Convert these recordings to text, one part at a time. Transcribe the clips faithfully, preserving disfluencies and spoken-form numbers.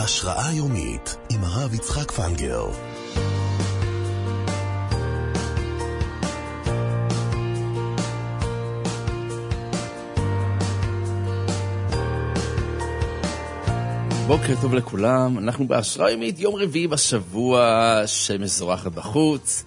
השראה יומית עם הרב יצחק פנגר. בוקר טוב לכולם, אנחנו בהשראה יומית יום רביעי בשבוע, שמש זורחת בחוץ,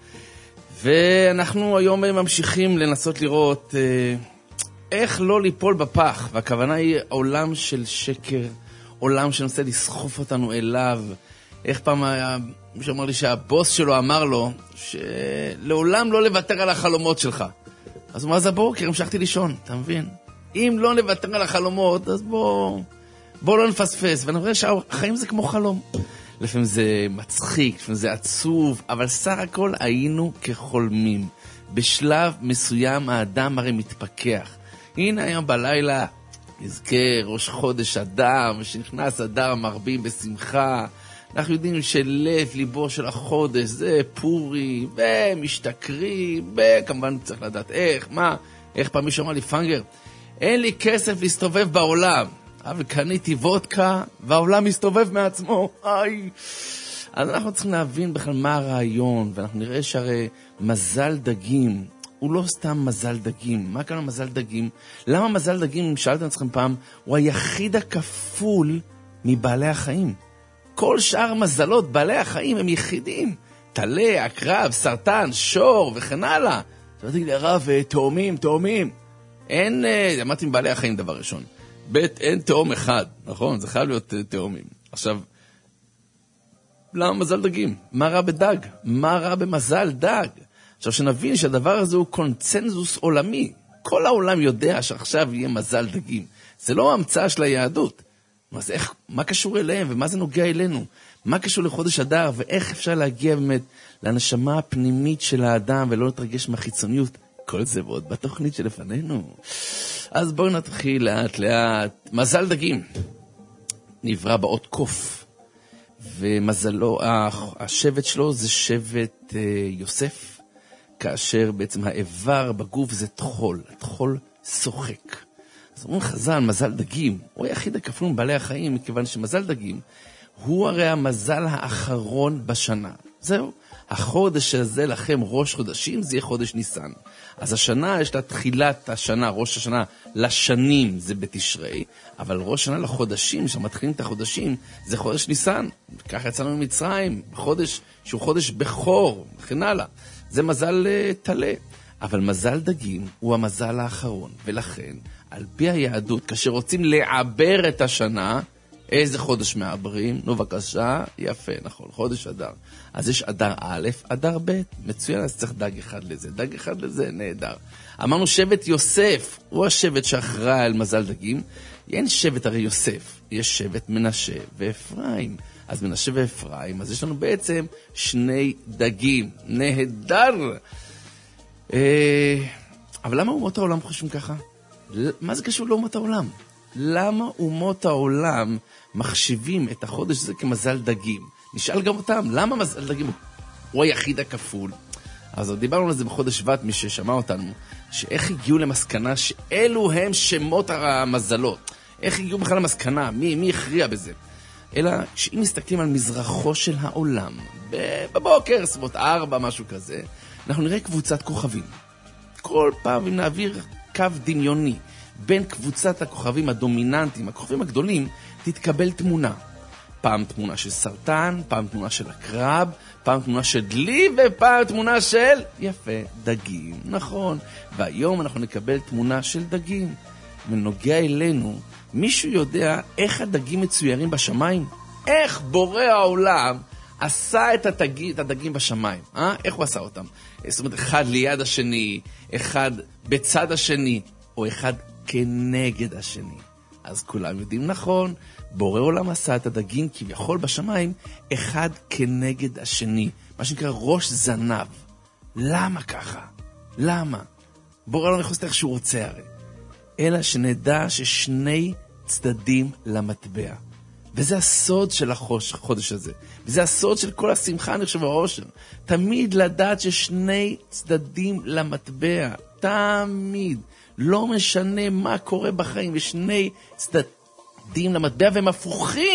ואנחנו היום ממשיכים לנסות לראות אה, איך לא ליפול בפח, והכוונה היא עולם של שקר, עולם שנושא לסחוף אותנו אליו. איך פעם היה, מישהו אמר לי שהבוס שלו אמר לו שלעולם לא לוותר על החלומות שלך. אז הוא אמר, אז הבוקר המשכתי לישון, אתה מבין? אם לא נוותר על החלומות, אז בוא... בואו לא נפספס, ואני רואה שהחיים זה כמו חלום. לפעמים זה מצחיק, לפעמים זה עצוב, אבל סך הכל היינו כחולמים. בשלב מסוים האדם הרי מתפכח. הנה היום בלילה, נזכר ראש חודש אדם, שנכנס אדם מרבים בשמחה. אנחנו יודעים שלב ליבו של החודש זה פורי, ומשתכרים, וכמובן צריך לדעת איך, מה, איך פעם מישהו אמר לי, פנגר, אין לי כסף להסתובב בעולם. אבל קניתי וודקה, והעולם מסתובב מעצמו. איי. אז אנחנו צריכים להבין בכלל מה הרעיון, ואנחנו נראה שהרי מזל דגים, הוא לא סתם מזל דגים. מה כאן מזל דגים? למה מזל דגים, אם שאלתם אתכם פעם, הוא היחיד הכפול מבעלי החיים. כל שאר מזלות, בעלי החיים הם יחידים. תלה, עקרב, סרטן, שור וכן הלאה. אתה תגיד לי, הרב, תאומים, תאומים. אין, אמרתי עם בעלי החיים דבר ראשון. בית אין תאום אחד, נכון? זה חייב להיות תאומים. עכשיו, למה מזל דגים? מה רע בדג? מה רע במזל דג? עכשיו, שנבין שהדבר הזה הוא קונצנזוס עולמי. כל העולם יודע שעכשיו יהיה מזל דגים. זה לא המצאה של היהדות. אז איך, מה קשור אליהם ומה זה נוגע אלינו? מה קשור לחודש אדר ואיך אפשר להגיע באמת לנשמה הפנימית של האדם ולא להתרגש מהחיצוניות? כל זה ועוד בתוכנית שלפנינו. אז בואו נתחיל לאט לאט. מזל דגים נברא באות קוף, ומזלו, השבט שלו זה שבט יוסף, כאשר בעצם האיבר בגוף זה תחול, תחול שוחק. אז אומרים חז"ל, מזל דגים, הוא היחיד הכפול מבעלי החיים, מכיוון שמזל דגים הוא הרי המזל האחרון בשנה. זהו. החודש הזה לכם ראש חודשים, זה יהיה חודש ניסן. אז השנה יש לה תחילת השנה, ראש השנה לשנים זה בתשרי, אבל ראש השנה לחודשים, שמתחילים את החודשים, זה חודש ניסן. ככה יצאנו ממצרים, חודש שהוא חודש בחור, וכן הלאה. זה מזל uh, תלה. אבל מזל דגים הוא המזל האחרון, ולכן, על פי היהדות, כאשר רוצים לעבר את השנה, איזה חודש מעברים? נו בבקשה, יפה, נכון, חודש אדר. אז יש אדר א', אדר ב', מצוין, אז צריך דג אחד לזה, דג אחד לזה, נהדר. אמרנו שבט יוסף, הוא השבט שאחראי על מזל דגים. אין שבט הרי יוסף, יש שבט מנשה ואפרים. אז מנשה ואפרים, אז יש לנו בעצם שני דגים, נהדר. אה, אבל למה אומות העולם חושבים ככה? מה זה קשור לאומות העולם? למה אומות העולם מחשיבים את החודש הזה כמזל דגים? נשאל גם אותם, למה מזל דגים הוא היחיד הכפול? אז דיברנו על זה בחודש שבט, מי ששמע אותנו, שאיך הגיעו למסקנה שאלו הם שמות המזלות. איך הגיעו בכלל למסקנה? מי, מי הכריע בזה? אלא שאם מסתכלים על מזרחו של העולם, בבוקר, סביבות ארבע, משהו כזה, אנחנו נראה קבוצת כוכבים. כל פעם אם נעביר קו דמיוני, בין קבוצת הכוכבים הדומיננטיים, הכוכבים הגדולים, תתקבל תמונה. פעם תמונה של סרטן, פעם תמונה של הקרב, פעם תמונה של דלי, ופעם תמונה של, יפה, דגים, נכון. והיום אנחנו נקבל תמונה של דגים. ונוגע אלינו, מישהו יודע איך הדגים מצוירים בשמיים? איך בורא העולם עשה את הדגים, את הדגים בשמיים? אה? איך הוא עשה אותם? זאת אומרת, אחד ליד השני, אחד בצד השני, או אחד כנגד השני. אז כולם יודעים נכון, בורא עולם עשה את הדגים כביכול בשמיים, אחד כנגד השני. מה שנקרא ראש זנב. למה ככה? למה? בורא עולם יכול לעשות איך שהוא רוצה הרי. אלא שנדע ששני צדדים למטבע. וזה הסוד של החודש הזה. וזה הסוד של כל השמחה, אני חושב, העושר. תמיד לדעת ששני צדדים למטבע. תמיד. לא משנה מה קורה בחיים, יש שני צדדים למטבע והם הפוכים.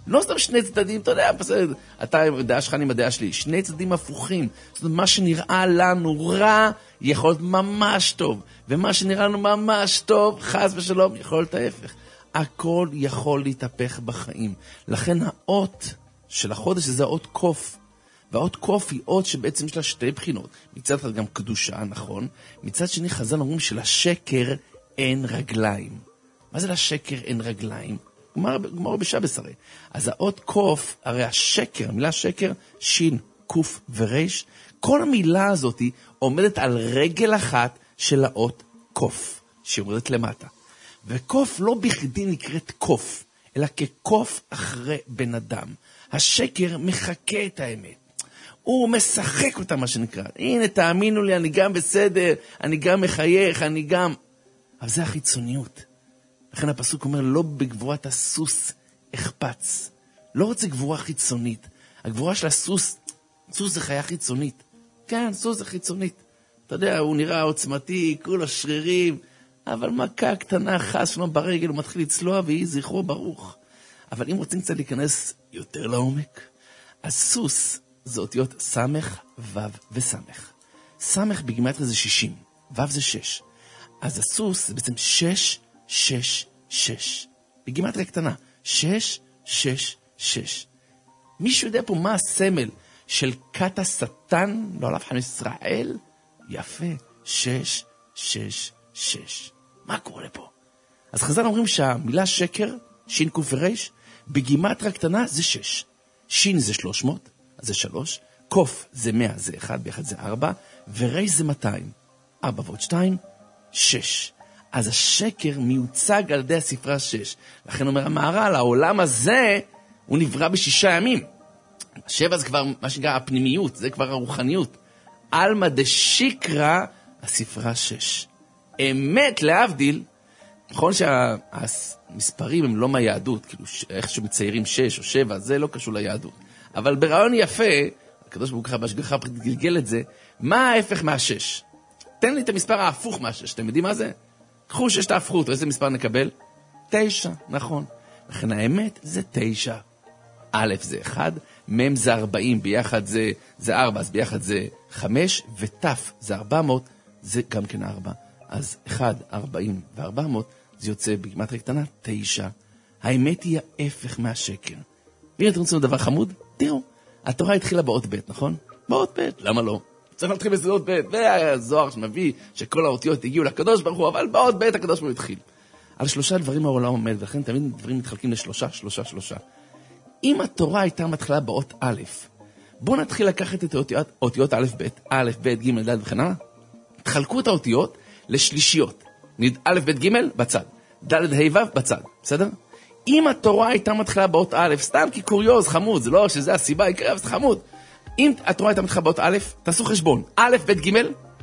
לא סתם שני צדדים, אתה יודע, אתה דעה שלך, אני מדעה שלי, שני צדדים הפוכים. זאת אומרת, מה שנראה לנו רע, יכול להיות ממש טוב. ומה שנראה לנו ממש טוב, חס ושלום, יכול להיות ההפך. הכל יכול להתהפך בחיים. לכן האות של החודש זה האות קוף. והאות קוף היא אות שבעצם יש לה שתי בחינות. מצד אחד גם קדושה, נכון? מצד שני חז"ל אומרים שלשקר אין רגליים. מה זה לשקר אין רגליים? גמרא בשבס הרי. אז האות קוף, הרי השקר, המילה שקר, שין, קוף וריש, כל המילה הזאת עומדת על רגל אחת של האות קוף, שעומדת למטה. וקוף לא בכדי נקראת קוף, אלא כקוף אחרי בן אדם. השקר מחכה את האמת. הוא משחק אותה, מה שנקרא. הנה, תאמינו לי, אני גם בסדר, אני גם מחייך, אני גם... אבל זה החיצוניות. לכן הפסוק אומר, לא בגבורת הסוס אכפץ. לא רוצה גבורה חיצונית. הגבורה של הסוס, סוס זה חיה חיצונית. כן, סוס זה חיצונית. אתה יודע, הוא נראה עוצמתי, כולו שרירים, אבל מכה קטנה חס שלו ברגל, הוא מתחיל לצלוע, והיא זכרו ברוך. אבל אם רוצים קצת להיכנס יותר לעומק, הסוס זה אותיות סמך, וו וסמך. סמך בגימטריה זה שישים, וו זה שש. אז הסוס זה בעצם שש, שש, שש. בגימטריה קטנה, שש, שש, שש. מישהו יודע פה מה הסמל של כת השטן, לא עליו חיים ישראל? יפה, שש, שש, שש. מה קורה לפה? אז חז"ל אומרים שהמילה שקר, שין קוף וריש, בגימטריה קטנה זה שש. שין זה שלוש מאות, אז זה שלוש. קוף זה מאה, זה אחד, ביחד זה ארבע. וריש זה מאתיים. ארבע ועוד שתיים, שש. אז השקר מיוצג על ידי הספרה שש. לכן אומר המהר"ל, העולם הזה הוא נברא בשישה ימים. שבע זה כבר מה שנקרא הפנימיות, זה כבר הרוחניות. אלמא דשיקרא הספרה שש. אמת להבדיל, נכון שהמספרים הם לא מהיהדות, כאילו איך שמציירים שש או שבע, זה לא קשור ליהדות. אבל ברעיון יפה, הקדוש ברוך הוא בהשגחה גלגל את זה, מה ההפך מהשש? תן לי את המספר ההפוך מהשש, אתם יודעים מה זה? קחו שש תהפכו אותו, איזה מספר נקבל? תשע, נכון. לכן האמת זה תשע. א' זה אחד, מ' זה ארבעים, ביחד זה, זה ארבע, אז ביחד זה חמש, ות' זה ארבע מאות, זה גם כן ארבע. אז אחד, ארבעים וארבע מאות, זה יוצא בגימטריה קטנה, תשע. האמת היא ההפך מהשקר. ואם אתם רוצים דבר חמוד, תראו, התורה התחילה באות ב', נכון? באות ב', למה לא? צריך להתחיל באות ב', והזוהר שמביא שכל האותיות הגיעו לקדוש ברוך הוא, אבל באות ב' הקדוש ברוך הוא התחיל. על שלושה דברים העולם עומד, ולכן תמיד דברים מתחלקים לשלושה, שלושה, שלושה. אם התורה הייתה מתחילה באות א', בואו נתחיל לקחת את האותיות, אותיות א' ב', א' ב' ג' ד' וכן הלאה. תחלקו את האותיות לשלישיות. נגיד א' ב' ג' בצד, ד' ה' ו' בצד, בסדר? אם התורה הייתה מתחילה באות א', סתם כי קוריוז, חמוד, זה לא שזה הסיבה, יקרה, זה חמוד. אם התורה הייתה מתחילה באות א', תעשו חשבון. א' ב' ג',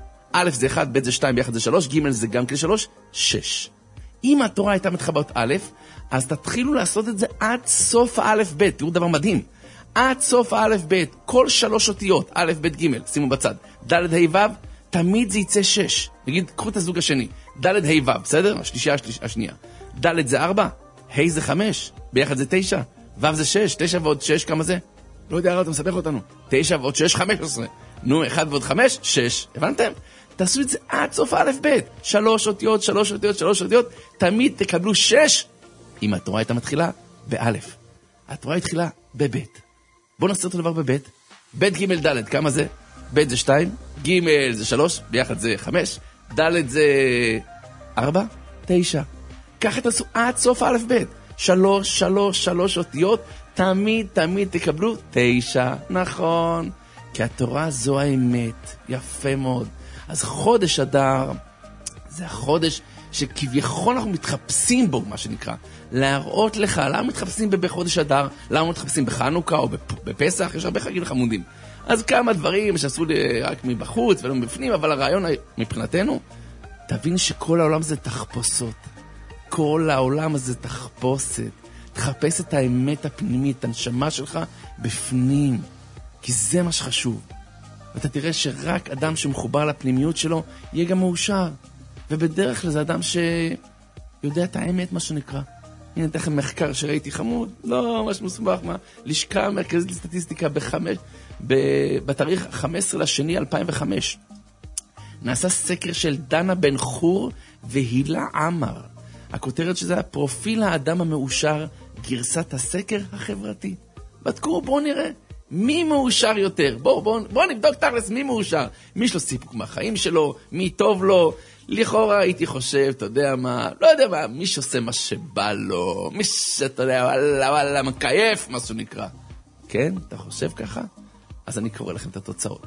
א' זה אחד, ב' זה שתיים, ביחד זה שלוש, ג' זה גם כלי שלוש, שש. אם התורה הייתה מתחילה באות א', אז תתחילו לעשות את זה עד סוף האלף ב', תראו דבר מדהים. עד סוף האלף ב', כל שלוש אותיות, א' ב' ג', שימו בצד, ד' ה' ו', תמיד זה יצא שש. נגיד, קחו את הזוג השני, ד' ה' ו', בסדר? השלישייה השליש, השנייה. ד' זה ארבע, ה' זה חמש, ביחד זה תשע, ו' זה שש, תשע ועוד שש, כמה זה? לא יודע, לא, אתה מסבך אותנו. תשע ועוד שש, חמש עשרה. נו, אחד ועוד חמש, שש. הבנתם? תעשו את זה עד סוף האלף ב', שלוש אותיות, שלוש אותיות, שלוש אותיות, תמיד תקבלו שש. אם התורה הייתה מתחילה באלף, התורה התחילה בבית. בואו נעשה אותו דבר בבית. בית ג' ד', כמה זה? בית זה שתיים, ג' זה שלוש, ביחד זה חמש, ד' זה ארבע, תשע. ככה תעשו עד סוף האלף בית. שלוש, שלוש, שלוש אותיות, תמיד, תמיד תקבלו תשע. נכון. כי התורה זו האמת. יפה מאוד. אז חודש אדר, זה החודש שכביכול אנחנו מתחפשים בו, מה שנקרא. להראות לך, למה מתחפשים בחודש אדר? למה מתחפשים בחנוכה או בפסח? יש הרבה חגים חמודים. אז כמה דברים שעשו לי רק מבחוץ ולא מבפנים, אבל הרעיון מבחינתנו, תבין שכל העולם זה תחפושות. כל העולם הזה תחפושת. תחפש את האמת הפנימית, את הנשמה שלך בפנים. כי זה מה שחשוב. ואתה תראה שרק אדם שמחובר לפנימיות שלו, יהיה גם מאושר. ובדרך כלל זה אדם שיודע את האמת, מה שנקרא. הנה אתן לכם מחקר שראיתי חמוד, לא ממש מסובך, מה? לשכה המרכזית לסטטיסטיקה בחמש, בתאריך חמישה עשר לשני אלפיים וחמש. נעשה סקר של דנה בן חור והילה עמר. הכותרת שזה היה פרופיל האדם המאושר, גרסת הסקר החברתי. בדקו, בואו נראה. מי מאושר יותר? בואו בוא, בוא נבדוק תכלס מי מאושר. מי יש לו סיפוק מהחיים שלו? מי טוב לו? לכאורה הייתי חושב, אתה יודע מה, לא יודע מה, מי שעושה מה שבא לו, מי שאתה יודע, וואלה, וואלה, מקייף, מה שהוא נקרא. כן? אתה חושב ככה? אז אני קורא לכם את התוצאות.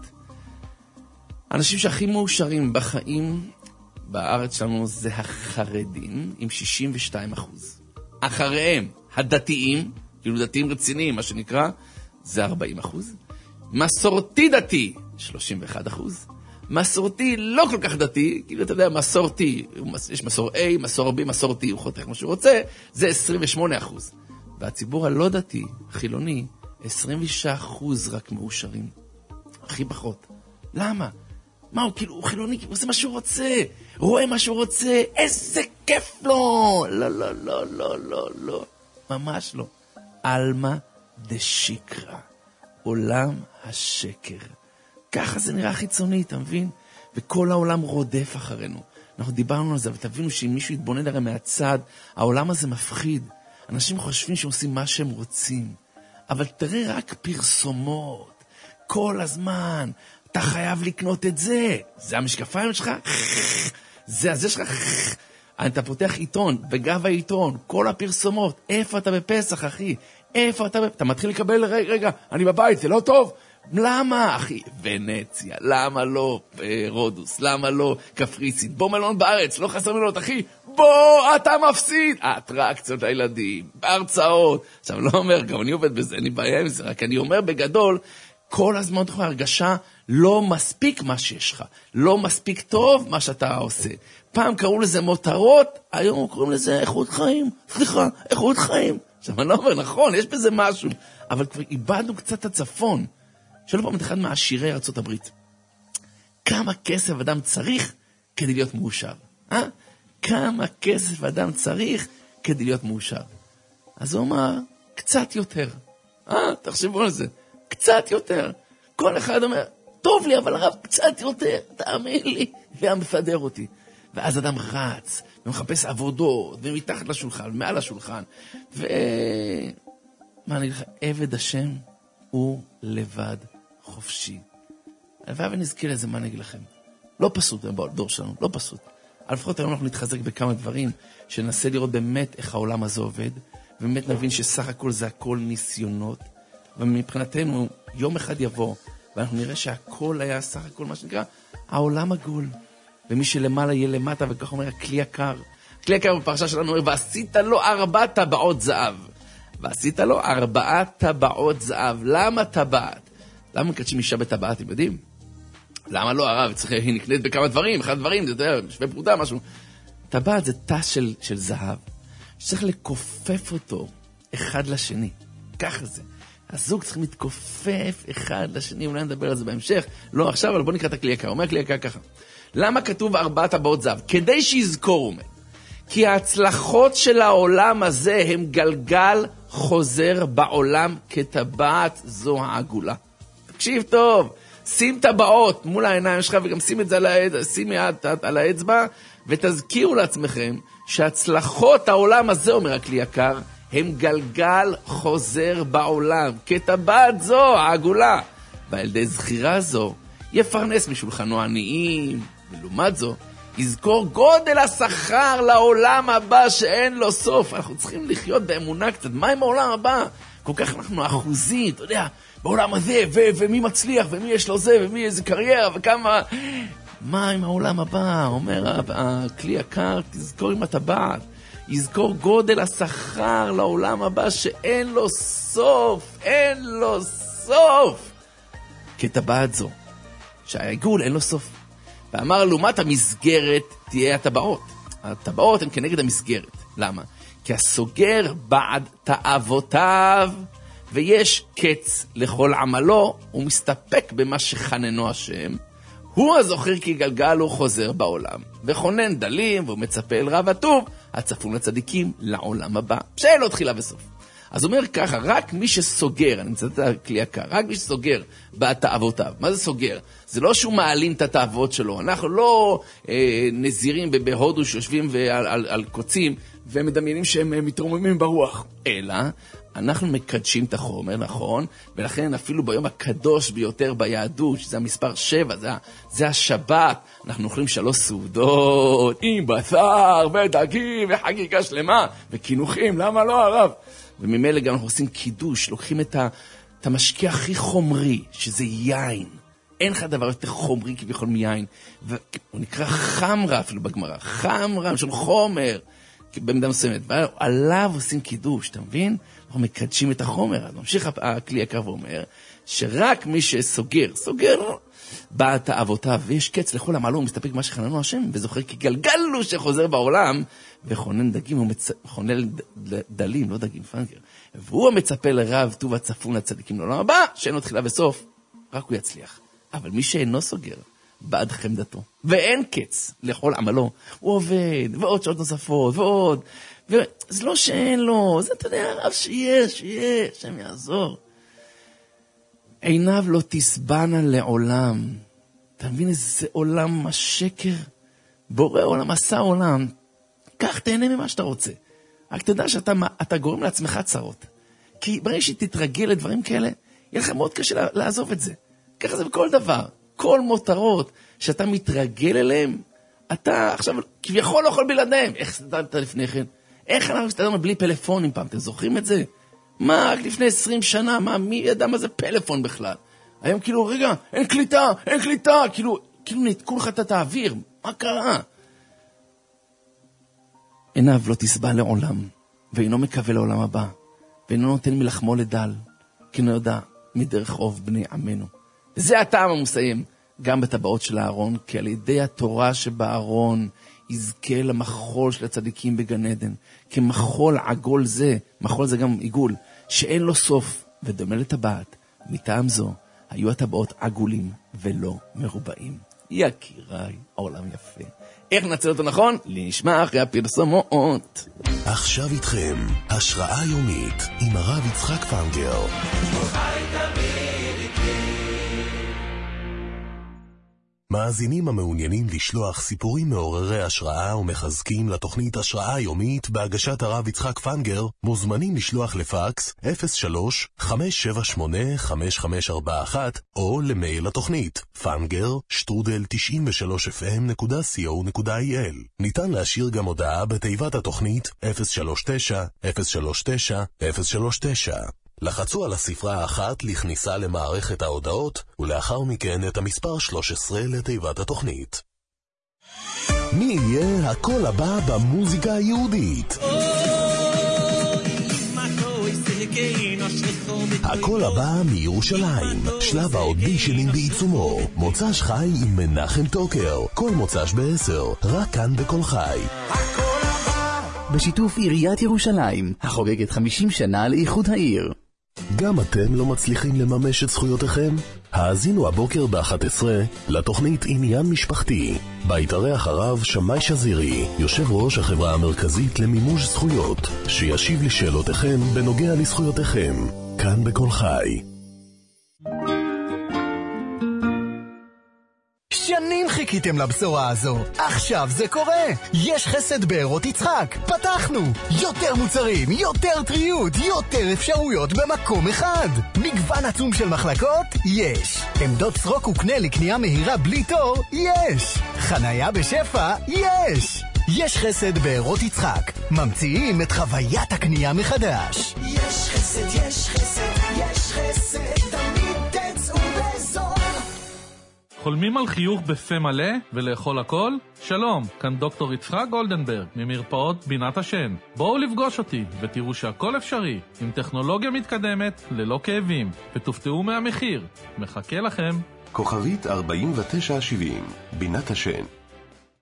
האנשים שהכי מאושרים בחיים בארץ שלנו זה החרדים, עם שישים ושתיים אחוז. אחריהם, הדתיים, כאילו דתיים רציניים, מה שנקרא, זה ארבעים אחוז. מסורתי דתי, שלושים ואחד אחוז. מסורתי לא כל כך דתי, כאילו אתה יודע, מסורתי, יש מסור A, מסור B, מסורתי, הוא חותך מה שהוא רוצה, זה עשרים ושמונה אחוז. והציבור הלא דתי, חילוני, עשרים ושש אחוז רק מאושרים. הכי פחות. למה? מה הוא כאילו, הוא חילוני, הוא עושה מה שהוא רוצה, רואה מה שהוא רוצה, איזה כיף לו! לא, לא, לא, לא, לא, לא. ממש לא. אלמה דשיקרא. עולם השקר. ככה זה נראה חיצוני, אתה מבין? וכל העולם רודף אחרינו. אנחנו דיברנו על זה, ותבינו שאם מישהו יתבונן הרי מהצד, העולם הזה מפחיד. אנשים חושבים שהם עושים מה שהם רוצים. אבל תראה רק פרסומות. כל הזמן. אתה חייב לקנות את זה. זה המשקפיים שלך? זה הזה שלך? אתה פותח עיתון, בגב העיתון, כל הפרסומות. איפה אתה בפסח, אחי? איפה אתה? אתה מתחיל לקבל, רגע, רגע, אני בבית, זה לא טוב? למה, אחי? ונציה, למה לא רודוס? למה לא קפריסין? בוא מלון בארץ, לא חסר מלונות, אחי. בוא, אתה מפסיד. האטרקציות לילדים, בהרצאות. עכשיו, לא אומר, גם אני עובד בזה, אני בעיה עם זה, רק אני אומר בגדול, כל הזמן תוכל הרגשה לא מספיק מה שיש לך, לא מספיק טוב מה שאתה עושה. פעם קראו לזה מותרות, היום קוראים לזה איכות חיים. סליחה, איכות חיים. עכשיו, אני לא אומר, נכון, יש בזה משהו, אבל כבר איבדנו קצת הצפון. שאלו פעם את אחד מעשירי ארצות הברית. כמה כסף אדם צריך כדי להיות מאושר? אה? כמה כסף אדם צריך כדי להיות מאושר? אז הוא אמר, קצת יותר. אה? תחשבו על זה. קצת יותר. כל אחד אומר, טוב לי, אבל הרב, קצת יותר. תאמין לי. והיה מפדר אותי. ואז אדם רץ, ומחפש עבודות, ומתחת לשולחן, מעל השולחן. ו... מה אני אגיד לך? עבד השם הוא לבד חופשי. הלוואי ונזכיר לזה, מה אני אגיד לכם? לא פשוט, בדור שלנו, לא פשוט. אבל לפחות היום אנחנו נתחזק בכמה דברים, שננסה לראות באמת איך העולם הזה עובד, ובאמת נבין שסך הכל זה הכל ניסיונות, ומבחינתנו יום אחד יבוא, ואנחנו נראה שהכל היה סך הכל מה שנקרא, העולם עגול. ומי שלמעלה יהיה למטה, וכך אומר, הכלי יקר. הכלי יקר בפרשה שלנו אומר, ועשית לו ארבע טבעות זהב. ועשית לו ארבעה טבעות זהב. למה טבעת? למה מקדשים אישה בטבעת, אתם יודעים? למה לא הרב? היא נקנית בכמה דברים, אחד הדברים, זה שווה פרוטה, משהו. טבעת זה תא של, של זהב, שצריך לקופף אותו אחד לשני. ככה זה. הזוג צריך להתכופף אחד לשני, אולי נדבר על זה בהמשך. לא עכשיו, אבל בוא נקרא את הכלי יקר. אומר הכלי יקר ככה. למה כתוב ארבעה טבעות זהב? כדי שיזכור, אומר. כי ההצלחות של העולם הזה הם גלגל חוזר בעולם כטבעת זו העגולה. תקשיב טוב, שים טבעות מול העיניים שלך וגם שים את זה על האצבע, שים יד על האצבע ותזכירו לעצמכם שהצלחות העולם הזה, אומר הכלי יקר, הם גלגל חוזר בעולם כטבעת זו העגולה. ועל ידי זכירה זו יפרנס משולחנו עניים, ולעומת זו יזכור גודל השכר לעולם הבא שאין לו סוף. אנחנו צריכים לחיות באמונה קצת. מה עם העולם הבא? כל כך אנחנו אחוזים, אתה יודע, בעולם הזה, ו- ומי מצליח, ומי יש לו זה, ומי איזה קריירה, וכמה... מה עם העולם הבא? אומר הכלי יקר, תזכור עם הטבעת. יזכור גודל השכר לעולם הבא שאין לו סוף, אין לו סוף. כטבעת זו, שהעיגול אין לו סוף. ואמר, לעומת המסגרת תהיה הטבעות. הטבעות הן כנגד המסגרת. למה? כי הסוגר בעד תאוותיו, ויש קץ לכל עמלו, הוא מסתפק במה שחננו השם. הוא הזוכר כי גלגל הוא חוזר בעולם, וכונן דלים, והוא מצפה אל רב הטוב, הצפון לצדיקים לעולם הבא. שאין לו תחילה וסוף. אז הוא אומר ככה, רק מי שסוגר, אני מצטט את הכלי יקר, רק מי שסוגר בתאוותיו. מה זה סוגר? זה לא שהוא מעלים את התאוות שלו. אנחנו לא אה, נזירים בהודו שיושבים ועל, על, על קוצים ומדמיינים שהם מתרוממים ברוח. אלא, אנחנו מקדשים את החומר, נכון? ולכן אפילו ביום הקדוש ביותר ביהדות, שזה המספר שבע, זה, זה השבת, אנחנו אוכלים שלוש סעודות, עם בשר ודגים וחגיגה שלמה, וכינוחים, למה לא הרב? וממילא גם אנחנו עושים קידוש, לוקחים את, ה, את המשקיע הכי חומרי, שזה יין. אין לך דבר יותר חומרי כביכול מיין. והוא נקרא חמרה אפילו בגמרא, חמרה של חומר, במידה מסוימת. ועליו עושים קידוש, אתה מבין? אנחנו מקדשים את החומר. אז ממשיך הכלי יקר ואומר, שרק מי שסוגר, סוגר בתאוותיו, ויש קץ לכל המעלה, הוא מסתפק מה שחננו השם, וזוכר כי גלגלו שחוזר בעולם, וחונן דגים, הוא מצ... חונן דלים, לא דגים, פנקר. והוא המצפה לרב טוב הצפון לצדיקים לעולם הבא, שאין לו תחילה וסוף, רק הוא יצליח. אבל מי שאינו סוגר, בעד חמדתו, ואין קץ לכל עמלו, הוא עובד, ועוד שעות נוספות, ועוד, וזה לא שאין לו, זה אתה יודע, הרב שיש, שיש, שם יעזור. עיניו לא תסבנה לעולם. אתה מבין איזה עולם השקר? בורא עולם, עשה עולם. כך תהנה ממה שאתה רוצה. רק תדע שאתה אתה גורם לעצמך צרות. כי ברגע שתתרגל לדברים כאלה, יהיה לך מאוד קשה לעזוב את זה. ככה זה בכל דבר. כל מותרות שאתה מתרגל אליהם, אתה עכשיו כביכול לא יכול בלעדיהם. איך סתדת לפני כן? איך אנחנו סתדרנו בלי פלאפונים פעם? אתם זוכרים את זה? מה, רק לפני עשרים שנה, מה, מי ידע מה זה פלאפון בכלל? היום כאילו, רגע, אין קליטה, אין קליטה, כאילו, כאילו נתקו לך את האוויר, מה קרה? עיניו לא תסבע לעולם, ואינו מקווה לעולם הבא, ואינו נותן מלחמו לדל, כי לא יודע מדרך אוב בני עמנו. וזה הטעם המסיים, גם בטבעות של הארון, כי על ידי התורה שבארון, יזכה למחול של הצדיקים בגן עדן, כמחול עגול זה, מחול זה גם עיגול, שאין לו סוף, ודומה לטבעת. מטעם זו, היו הטבעות עגולים ולא מרובעים. יקיריי, העולם יפה. איך נצל אותו נכון? נשמע אחרי הפרסומות. עכשיו איתכם, השראה יומית עם הרב יצחק פנגר. מאזינים המעוניינים לשלוח סיפורים מעוררי השראה ומחזקים לתוכנית השראה יומית בהגשת הרב יצחק פנגר, מוזמנים לשלוח לפקס אפס שלוש חמש שבע שמונה חמש חמש ארבע אחת או למייל לתוכנית פנגר שטרודל תשעים ושלוש אף אם נקודה סי או נקודה איי אל. ניתן להשאיר גם הודעה בתיבת התוכנית אפס שלוש תשע אפס שלוש תשע אפס שלוש תשע. לחצו על הספרה האחת לכניסה למערכת ההודעות, ולאחר מכן את המספר שלוש עשרה לתיבת התוכנית. מי יהיה הקול הבא במוזיקה היהודית? הקול הבא מירושלים, שלב האודישנים בעיצומו, מוצ"ש חי עם מנחם טוקר, כל מוצ"ש בעשר, רק כאן בכל חי. בשיתוף עיריית ירושלים, החוגגת חמישים שנה לאיחוד העיר. גם אתם לא מצליחים לממש את זכויותיכם? האזינו הבוקר ב-אחת עשרה לתוכנית עניין משפחתי. בהתארח הרב שמאי שזירי, יושב ראש החברה המרכזית למימוש זכויות, שישיב לשאלותיכם בנוגע לזכויותיכם. כאן בכל חי. שנים חיכיתם לבשורה הזו, עכשיו זה קורה. יש חסד בארות יצחק, פתחנו. יותר מוצרים, יותר טריות, יותר אפשרויות במקום אחד. מגוון עצום של מחלקות? יש. עמדות סרוק וקנה לקנייה מהירה בלי תור? יש. חנייה בשפע? יש. יש חסד בארות יצחק, ממציאים את חוויית הקנייה מחדש. יש חסד, יש חסד, יש חסד, תמיד תצאו בזול. חולמים על חיוך בפה מלא ולאכול הכל? שלום, כאן דוקטור יצחק גולדנברג ממרפאות בינת השן. בואו לפגוש אותי ותראו שהכל אפשרי, עם טכנולוגיה מתקדמת, ללא כאבים, ותופתעו מהמחיר. מחכה לכם. כוכבית ארבעים ותשע שבעים, בינת השן.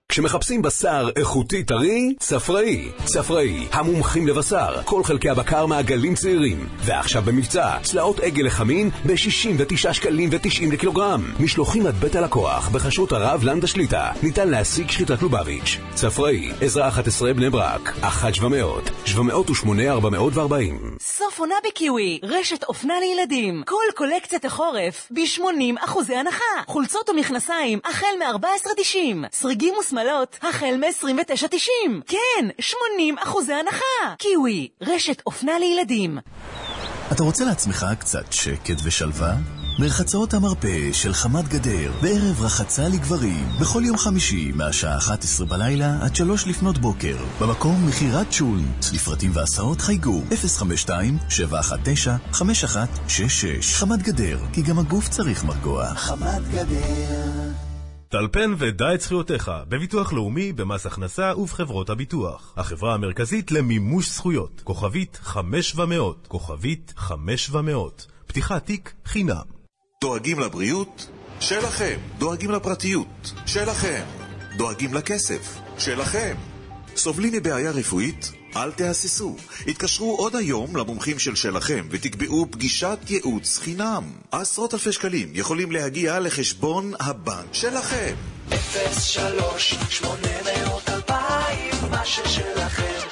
כשמחפשים בשר איכותי טרי, צפראי. צפראי, המומחים לבשר, כל חלקי הבקר מעגלים צעירים. ועכשיו במבצע, צלעות עגל לחמין ב-שישים ותשעה שקלים ותשעים לקילוגרם. משלוחים עד בית הלקוח, בחשות הרב לנדה שליטה. ניתן להשיג שחיטת לובביץ'. צפראי, עזרה אחת עשרה בני ברק, אחת שבע מאות, שבע מאות ושמונה ארבע מאות וארבעים. סוף עונה בקיווי, רשת אופנה לילדים. כל קולקציית החורף ב-שמונים אחוזי הנחה. חולצות ומכנסיים החל מ-ארבע עשרה תשעים. סריגים ושמלות החל מ-עשרים ותשע תשעים. כן, שמונים אחוזי הנחה. קיווי, רשת אופנה לילדים. אתה רוצה לעצמך קצת שקט ושלווה? מרחצאות המרפא של חמת גדר בערב רחצה לגברים בכל יום חמישי מהשעה אחת עשרה בלילה עד שלוש לפנות בוקר במקום מחירת שולנט. לפרטים והסעות חייגו אפס חמש שתיים שבע אחת תשע חמש אחת שש שש. חמת גדר, כי גם הגוף צריך מרגוע. חמת גדר. טלפן ודע את זכויותיך בביטוח לאומי, במס הכנסה ובחברות הביטוח. החברה המרכזית למימוש זכויות, כוכבית חמש ומאות, כוכבית חמש ומאות. פתיחת תיק חינם. דואגים לבריאות? שלכם. דואגים לפרטיות? שלכם. דואגים לכסף? שלכם. סובלים מבעיה רפואית? אל תהססו. התקשרו עוד היום למומחים של שלכם ותקבעו פגישת ייעוץ חינם. עשרות אלפי שקלים יכולים להגיע לחשבון הבנק שלכם. אפס שלוש שמונה מאות אלפיים, מה ששלכם,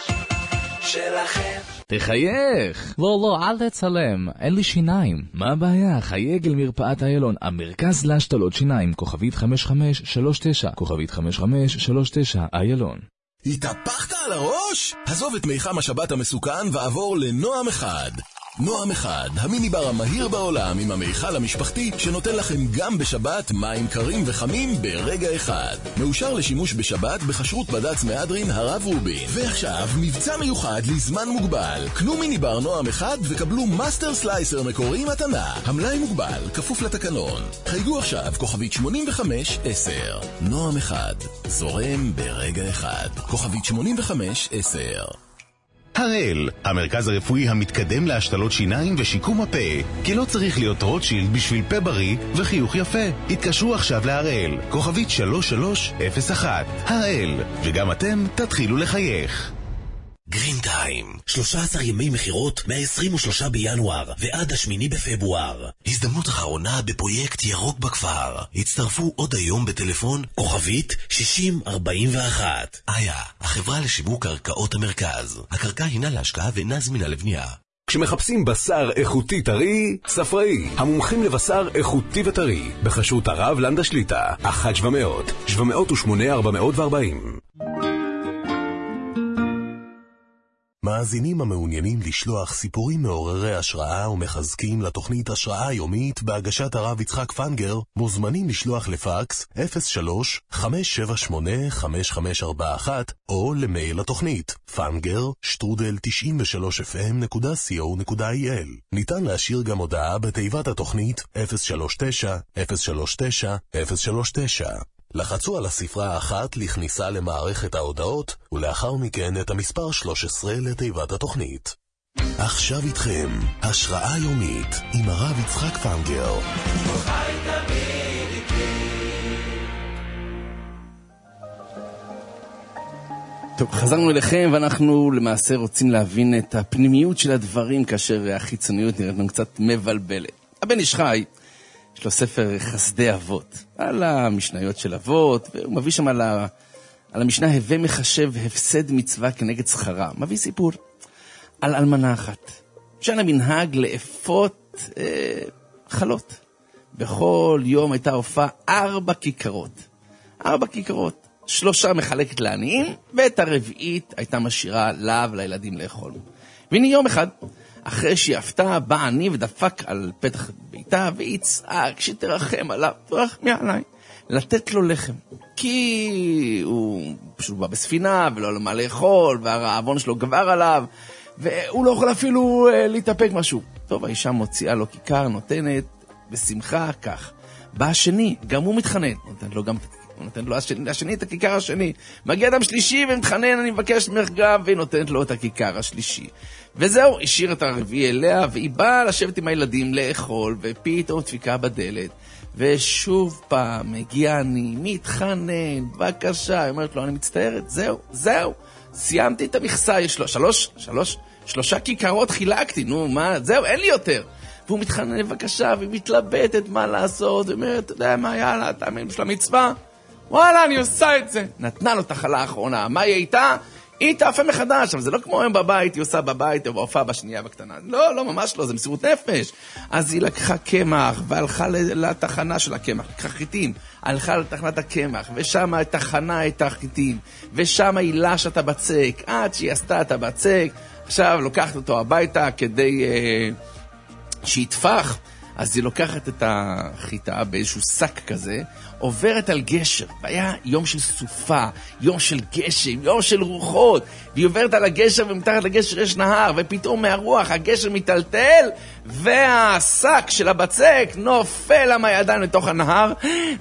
שלכם. תחייך. לא, לא, אל תצלם. אין לי שיניים. מה הבעיה? חייג אל מרפאת איילון, המרכז להשתלות שיניים, כוכבית חמש חמש שלוש תשע, כוכבית חמש חמש שלוש תשע, איילון. התהפכת על הראש? עזוב את מיחם השבת המסוכן ועבור לנועם אחד. נועם אחד, המיניבר המהיר בעולם עם המיכל המשפחתי שנותן לכם גם בשבת מים קרים וחמים ברגע אחד. מאושר לשימוש בשבת בחשרות בד"ץ מהדרין הרב רובין. ועכשיו מבצע מיוחד לזמן מוגבל. קנו מיניבר נועם אחד וקבלו מאסטר סלייסר מקורי מתנה. המלאי מוגבל, כפוף לתקנון. חייגו עכשיו כוכבית שמונים וחמש עשר. נועם אחד, זורם ברגע אחד. כוכבית שמונים וחמש עשר. הראל, המרכז הרפואי המתקדם להשתלות שיניים ושיקום הפה, כי לא צריך להיות רוטשילד בשביל פה בריא וחיוך יפה. התקשרו עכשיו להראל, כוכבית שלוש שלוש אפס אחת. הראל, וגם אתם תתחילו לחייך. גרין טיים, שלושה עשר ימי מחירות מה-עשרים ושלושה בינואר ועד השמיני בפברואר. הזדמנות אחרונה בפרויקט ירוק בכפר. הצטרפו עוד היום בטלפון כוכבית שישים ארבעים ואחת. איה, החברה לשיווק קרקעות המרכז. הקרקע הינה להשקעה ואינה זמינה לבנייה. כשמחפשים בשר איכותי טרי, צפראי, המומחים לבשר איכותי וטרי, בחשות הרב לנדה שליטה, אחת שבע מאות, שבע מאות ושמונה ארבע מאות וארבעים. מאזינים המעוניינים לשלוח סיפורים מעוררי השראה ומחזקים לתוכנית השראה יומית בהגשת הרב יצחק פנגר, מוזמנים לשלוח לפקס אפס שלוש חמש שבע שמונה חמש חמש ארבע אחת או למייל לתוכנית פנגר שטרודל תשעים ושלוש אף אם נקודה סי או נקודה איי אל. ניתן להשאיר גם הודעה בתיבת התוכנית אפס שלוש תשע אפס שלוש תשע אפס שלוש תשע. לחצו על הספרה האחת לכניסה למערכת ההודעות, ולאחר מכן את המספר שלוש עשרה לתיבת התוכנית. עכשיו איתכם, השראה יומית עם הרב יצחק פנגר. טוב, חזרנו אליכם ואנחנו למעשה רוצים להבין את הפנימיות של הדברים כאשר החיצוניות נראית לנו קצת מבלבלת. הבן איש חי, יש לו ספר חסדי אבות, על המשניות של אבות, והוא מביא שם על, ה... על המשנה הווה מחשב הפסד מצווה כנגד שכרה. מביא סיפור על אלמנה אחת, שהיה מנהג לאפות אה, חלות. בכל יום הייתה הופעה ארבע כיכרות. ארבע כיכרות. שלושה מחלקת לעניים, ואת הרביעית הייתה משאירה לה ולילדים לאכול. והנה יום אחד, אחרי שהיא הפתה, בא אני ודפק על פתח ביתה, ויצעק שתרחם עליו, תרחמי עליי, לתת לו לחם. כי הוא פשוט בא בספינה, ולא לו מה לאכול, והרעבון שלו גבר עליו, והוא לא יכול אפילו אה, להתאפק משהו. טוב, האישה מוציאה לו כיכר, נותנת בשמחה כך. בא השני, גם הוא מתחנן, נותן לו גם הוא נותן לו השני, השני את הכיכר השני. מגיע אדם שלישי ומתחנן, אני מבקש ממך גם, והיא נותנת לו את הכיכר השלישי. וזהו, השאיר את הרביעי אליה, והיא באה לשבת עם הילדים לאכול, ופתאום דפיקה בדלת. ושוב פעם, מגיע אני, מתחנן, בבקשה, היא אומרת לו, אני מצטערת, זהו, זהו, סיימתי את המכסה, יש לו שלוש, שלוש, שלושה כיכרות חילקתי, נו, מה, זהו, אין לי יותר. והוא מתחנן בבקשה, והיא מתלבטת מה לעשות, היא אומרת, אתה יודע מה, יאללה, תאמין בשביל המצווה, וואלה, אני עושה את זה. נתנה לו את החלה האחרונה, מה היא הייתה? היא תאפה מחדש, אבל זה לא כמו היום בבית, היא עושה בבית, או בהופעה בשנייה בקטנה. לא, לא, ממש לא, זה מסירות נפש. אז היא לקחה קמח, והלכה לתחנה של הקמח, לקחה חיטים, הלכה לתחנת הקמח, ושם היא תחנה את החיטים, ושם היא לשה את הבצק, עד שהיא עשתה את הבצק, עכשיו לוקחת אותו הביתה כדי אה, שיתפח, אז היא לוקחת את החיטה באיזשהו שק כזה, עוברת על גשר, והיה יום של סופה, יום של גשם, יום של רוחות, והיא עוברת על הגשר ומתחת לגשר יש נהר, ופתאום מהרוח הגשר מטלטל, והשק של הבצק נופל לה מהידיים לתוך הנהר,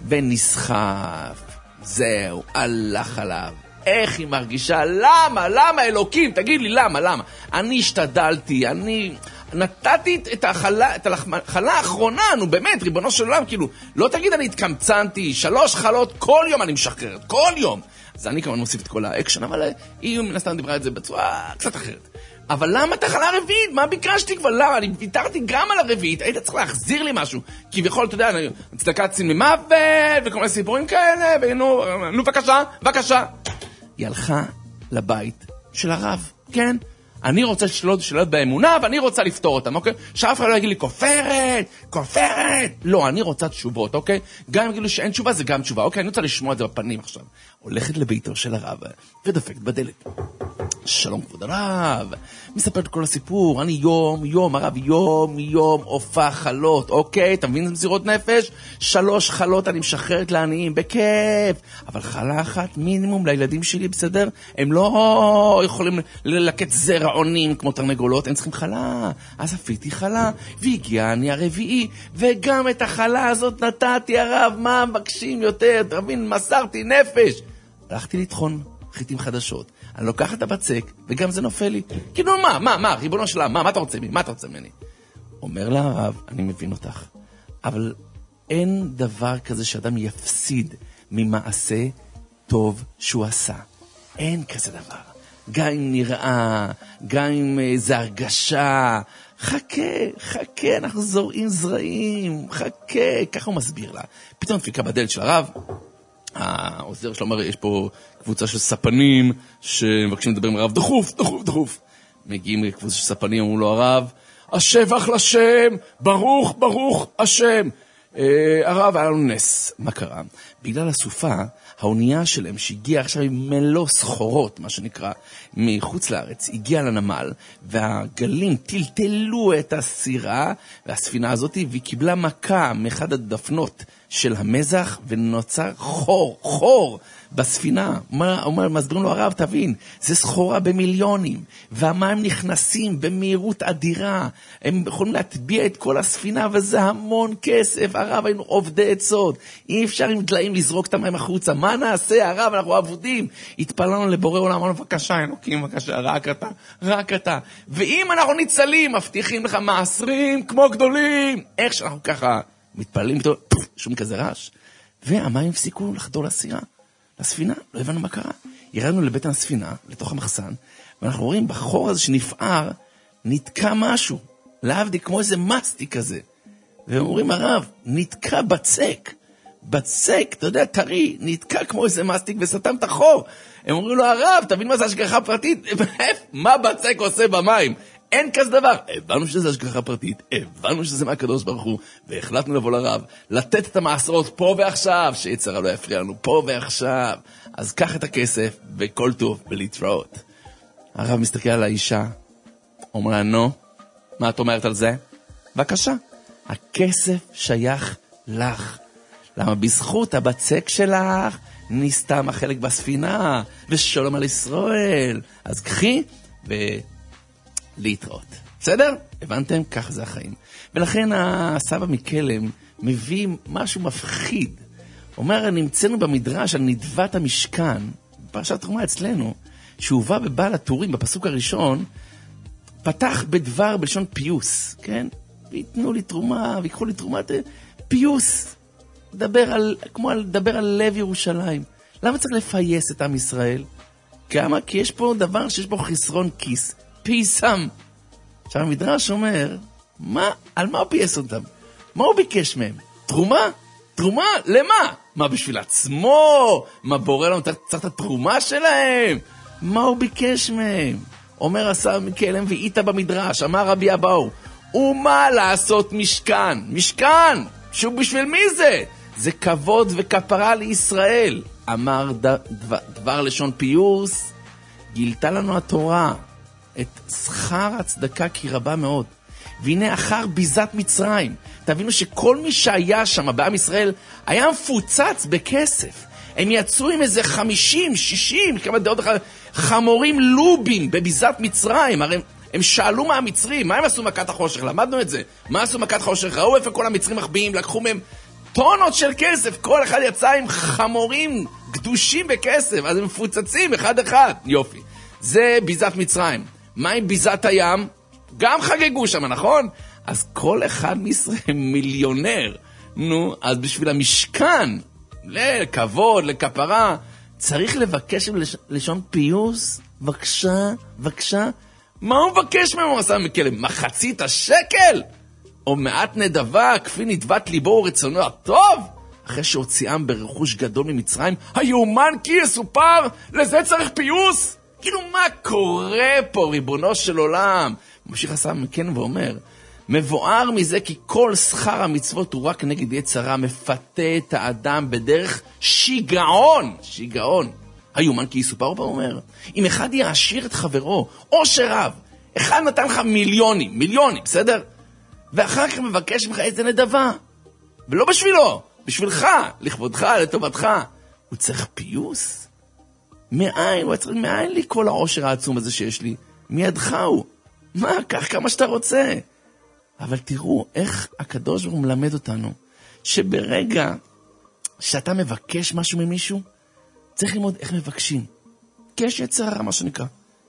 ונסחף. זהו, הלך עליו. איך היא מרגישה? למה? למה אלוקים? תגיד לי למה, למה? אני השתדלתי, אני נתתי את החלה, את החלה האחרונה, נו באמת, ריבונו של עולם, כאילו, לא תגיד אני התקמצנתי, שלוש חלות, כל יום אני משחררת, כל יום. אז אני כמובן מוסיף את כל האקשן, אבל היא מן הסתם דיברה את זה בצורה קצת אחרת. אבל למה את החלה הרביעית? מה ביקשתי כבר? למה? אני ויתרתי גם על הרביעית, היית צריך להחזיר לי משהו. כביכול, אתה יודע, צדקת סין ממוות, וכל מיני סיפורים כאלה, ונו, נו, בבקשה, בבקשה. היא הלכה לבית של הרב, כן? אני רוצה לשלוט שאלות באמונה, ואני רוצה לפתור אותם, אוקיי? שאף אחד לא יגיד לי, כופרת, כופרת. לא, אני רוצה תשובות, אוקיי? גם אם יגידו שאין תשובה, זה גם תשובה, אוקיי? אני רוצה לשמוע את זה בפנים עכשיו. הולכת לביתו של הרב, ודופקת בדלת. שלום כבוד הרב, מספר את כל הסיפור, אני יום, יום, הרב, יום, יום, הופע חלות, אוקיי? אתה מבין את מסירות נפש? שלוש חלות אני משחררת לעניים, בכיף. אבל חלה אחת מינימום לילדים שלי, בסדר? הם לא יכולים ללקט זרע עונים כמו תרנגולות, הם צריכים חלה. אז עפיתי חלה, והגיע אני הרביעי, וגם את החלה הזאת נתתי, הרב, מה מבקשים יותר? אתה מבין, מסרתי נפש. הלכתי לטחון חיטים חדשות. אני לוקח את הבצק, וגם זה נופל לי. כאילו, מה, מה, מה, ריבונו שלה, מה, מה אתה רוצה ממני? מה אתה רוצה ממני? אומר לה הרב, אני מבין אותך, אבל אין דבר כזה שאדם יפסיד ממעשה טוב שהוא עשה. אין כזה דבר. גם אם נראה, גם אם זה הרגשה, חכה, חכה, אנחנו זורעים זרעים, חכה, ככה הוא מסביר לה. פתאום דפיקה בדלת של הרב, העוזר שלו אומר, יש פה קבוצה של ספנים שמבקשים לדבר עם הרב, דחוף, דחוף, דחוף. מגיעים לקבוצה של ספנים, אמרו לו הרב, השבח לשם, ברוך, ברוך, השם. אה, הרב, היה לנו נס. מה קרה? בגלל הסופה, האונייה שלהם שהגיעה עכשיו עם מלוא סחורות, מה שנקרא, מחוץ לארץ, הגיעה לנמל, והגלים טלטלו את הסירה, והספינה הזאת, והיא קיבלה מכה מאחד הדפנות של המזח, ונוצר חור, חור בספינה. מה, אומר, מסבירים לו הרב, תבין, זה סחורה במיליונים, והמים נכנסים במהירות אדירה, הם יכולים להטביע את כל הספינה, וזה המון כסף. הרב, היינו עובדי עצות, אי אפשר עם דליים לזרוק את המים החוצה, מה נעשה, הרב, אנחנו עבודים. התפללנו לבורא עולם, אמרנו, בבקשה, אלוקים, בבקשה, רק אתה, רק אתה. ואם אנחנו ניצלים, מבטיחים לך מעשרים כמו גדולים. איך שאנחנו ככה מתפללים, שום כזה רעש. והמים הפסיקו לחדור לסירה, לספינה, לא הבנו מה קרה. ירדנו לבטן הספינה, לתוך המחסן, ואנחנו רואים בחור הזה שנפער, נתקע משהו, להבדיל כמו איזה מסטיק כזה. והם אומרים, הרב, נתקע בצק, בצק, אתה יודע, טרי, נתקע כמו איזה מסטיק וסתם את החור. הם אומרים לו, הרב, תבין מה זה השגחה פרטית? מה בצק עושה במים? אין כזה דבר. הבנו שזה השגחה פרטית, הבנו שזה מהקדוש ברוך הוא, והחלטנו לבוא לרב, לתת את המעשרות פה ועכשיו, שיצרה לא יפריע לנו פה ועכשיו. אז קח את הכסף, וכל טוב, בלהתראות. הרב מסתכל על האישה, אומר לה, נו, מה את אומרת על זה? בבקשה, הכסף שייך לך. למה בזכות הבצק שלך נסתם החלק בספינה, ושלום על ישראל. אז קחי ולהתראות. בסדר? הבנתם? כך זה החיים. ולכן הסבא מקלם מביא משהו מפחיד. אומר, נמצאנו במדרש על נדבת המשכן, פרשת תרומה אצלנו, שהובא בבעל הטורים בפסוק הראשון, פתח בדבר בלשון פיוס, כן? ויתנו לי תרומה, ויקחו לי תרומת פיוס. דבר על, כמו על, דבר על לב ירושלים. למה צריך לפייס את עם ישראל? כמה? כי יש פה דבר שיש בו חסרון כיס. פייסם. עכשיו המדרש אומר, מה? על מה הוא פייס אותם? מה הוא ביקש מהם? תרומה? תרומה? למה? מה, בשביל עצמו? מה, בורא לנו צריך את התרומה שלהם? מה הוא ביקש מהם? אומר השר מקלם ואיתה במדרש, אמר רבי אבאו, ומה לעשות משכן? משכן! שהוא בשביל מי זה? זה כבוד וכפרה לישראל. אמר ד, דבר, דבר לשון פיוס, גילתה לנו התורה את שכר הצדקה כי רבה מאוד. והנה אחר ביזת מצרים, תבינו שכל מי שהיה שם בעם ישראל היה מפוצץ בכסף. הם יצאו עם איזה חמישים, שישים, כמה דעות אחת, חמורים לובים בביזת מצרים. הרי הם שאלו מה המצרים, מה הם עשו מכת החושך? למדנו את זה. מה עשו מכת חושך? ראו איפה כל המצרים מחביאים, לקחו מהם טונות של כסף, כל אחד יצא עם חמורים גדושים בכסף, אז הם מפוצצים אחד אחד. יופי. זה ביזת מצרים. מה עם ביזת הים? גם חגגו שם, נכון? אז כל אחד מישראל מיליונר. נו, אז בשביל המשכן, לכבוד, לכפרה, צריך לבקש לשון פיוס? בבקשה, בבקשה. מה הוא מבקש מהם? הוא עשה מכלם, מחצית השקל? או מעט נדבה, כפי נדבת ליבו ורצונו הטוב? אחרי שהוציאם ברכוש גדול ממצרים, היומן כי יסופר, לזה צריך פיוס? כאילו מה קורה פה, ריבונו של עולם? ממשיך עשה מכן ואומר, מבואר מזה כי כל שכר המצוות הוא רק נגד יצרה, מפתה את האדם בדרך שיגעון, שיגעון. היומן כי יסופר, הוא אומר, אם אחד יעשיר את חברו, או שרב, אחד נתן לך מיליונים, מיליונים, בסדר? ואחר כך מבקש ממך איזה נדבה, ולא בשבילו, בשבילך, לכבודך, לטובתך. הוא צריך פיוס? מאין? הוא צריך מאין לי כל העושר העצום הזה שיש לי? מידך הוא. מה? קח כמה שאתה רוצה. אבל תראו איך הקדוש ברוך הוא מלמד אותנו, שברגע שאתה מבקש משהו ממישהו, צריך ללמוד איך מבקשים. כי יש יצר הרע, מה שנקרא.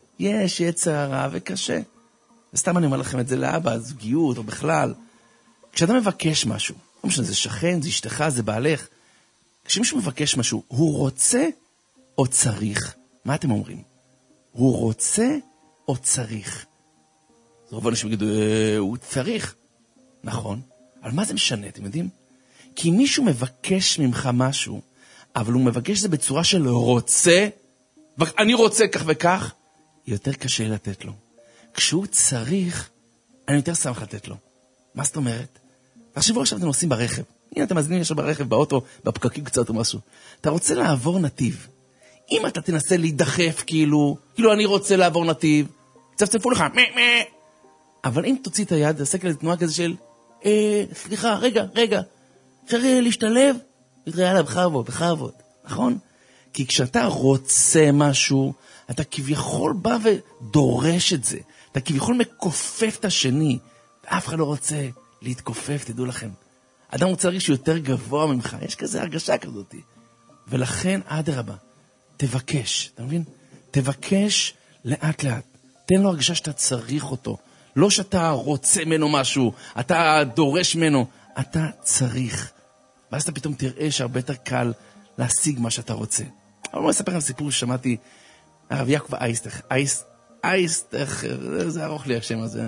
יש יצר הרע וקשה. וסתם אני אומר לכם את זה לאבא, זוגיות או בכלל. כשאתה מבקש משהו, לא משנה, זה שכן, זה אשתך, זה בעלך. כשמישהו מבקש משהו, הוא רוצה או צריך? מה אתם אומרים? הוא רוצה או צריך? אז רוב האנשים יגידו, הוא צריך. נכון. אבל מה זה משנה, אתם יודעים? כי מישהו מבקש ממך משהו, אבל הוא מבקש זה בצורה של רוצה, אני רוצה כך וכך, יותר קשה לתת לו. כשהוא צריך, אני יותר שמח לתת לו. מה זאת אומרת? תחשבו עכשיו אתם נוסעים ברכב. הנה אתם מזינים עכשיו ברכב, באוטו, בפקקים קצת או משהו. אתה רוצה לעבור נתיב. אם אתה תנסה להידחף כאילו, כאילו אני רוצה לעבור נתיב, צפצפו לך, מה, מה. אבל אם תוציא את היד, תעשה כאלה תנועה כזה של, אה, סליחה, רגע, רגע, אפשר להשתלב? תראה, יאללה, בכבוד, בכבוד, נכון? כי כשאתה רוצה משהו, אתה כביכול בא ודורש את זה. אתה כביכול מקופף את השני, ואף אחד לא רוצה להתכופף, תדעו לכם. אדם רוצה להרגיש יותר גבוה ממך, יש כזה הרגשה כזאת. ולכן, עד הרבה, תבקש, אתה מבין? תבקש לאט לאט. תן לו הרגשה שאתה צריך אותו. לא שאתה רוצה ממנו משהו, אתה דורש ממנו, אתה צריך. ואז אתה פתאום תראה שהרבה יותר קל להשיג מה שאתה רוצה. אבל אני אספר לכם סיפור ששמעתי, הרב יעקב אייסטך, אייסטך, זה ארוך לי השם הזה.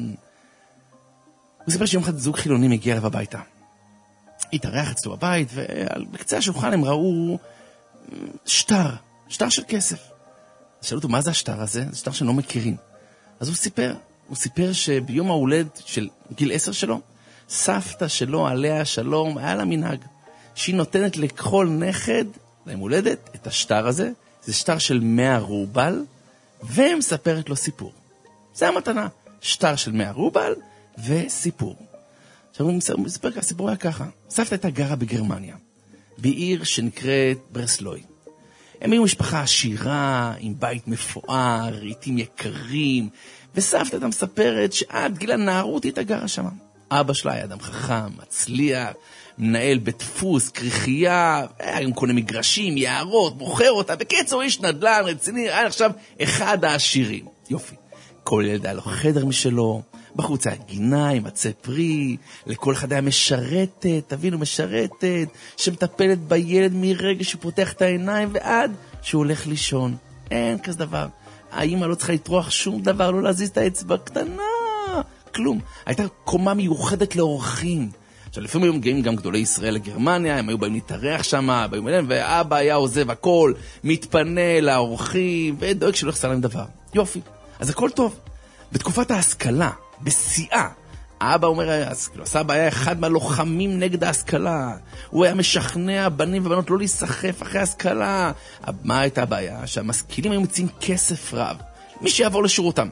הוא סיפר שיום אחד זוג חילונים הגיע אליו הביתה. התארח אצלו בבית, ובקצה השולחן הם ראו שטר, שטר של כסף. שאלו אותו, מה זה השטר הזה? זה שטר שהם לא מכירים. אז הוא סיפר, הוא סיפר שביום ההולד של גיל עשר שלו, סבתא שלו עליה שלום, היה לה מנהג, שהיא נותנת לכל נכד, להם הולדת, את השטר הזה, זה שטר של מאה רובל, ומספרת לו סיפור. זה המתנה, שטר של מאה רובל וסיפור. עכשיו הוא מספר ככה, הסיפור היה ככה, סבתא הייתה גרה בגרמניה, בעיר שנקראת ברסלוי. הם היו משפחה עשירה, עם בית מפואר, רהיטים יקרים, וסבתא הייתה מספרת שעד גיל הנערות היא הייתה גרה שם. אבא שלה היה אדם חכם, מצליח, מנהל בדפוס, כריכייה, היה גם קונה מגרשים, יערות, מוכר אותה, בקיצור איש נדל"ן, רציני, היה עכשיו אחד העשירים. יופי. כל ילד היה לו חדר משלו, בחוץ היה גינה עם עצי פרי, לכל אחד היה משרתת, תבינו, משרתת, שמטפלת בילד מרגע שהוא פותח את העיניים ועד שהוא הולך לישון. אין כזה דבר. האמא לא צריכה לטרוח שום דבר, לא להזיז את האצבע קטנה, כלום. הייתה קומה מיוחדת לאורחים. עכשיו, לפעמים היו מגיעים גם גדולי ישראל לגרמניה, הם היו באים להתארח שם, באים אליהם, ואבא היה עוזב הכל, מתפנה לאורחים, ודואג שלא יחסר להם דבר. יופי. אז הכל טוב. בתקופת ההשכלה, בשיאה, האבא אומר, אז כאילו, הסבא היה אחד מהלוחמים נגד ההשכלה. הוא היה משכנע בנים ובנות לא להיסחף אחרי ההשכלה. מה הייתה הבעיה? שהמשכילים היו מציעים כסף רב. מי שיעבור לשירותם.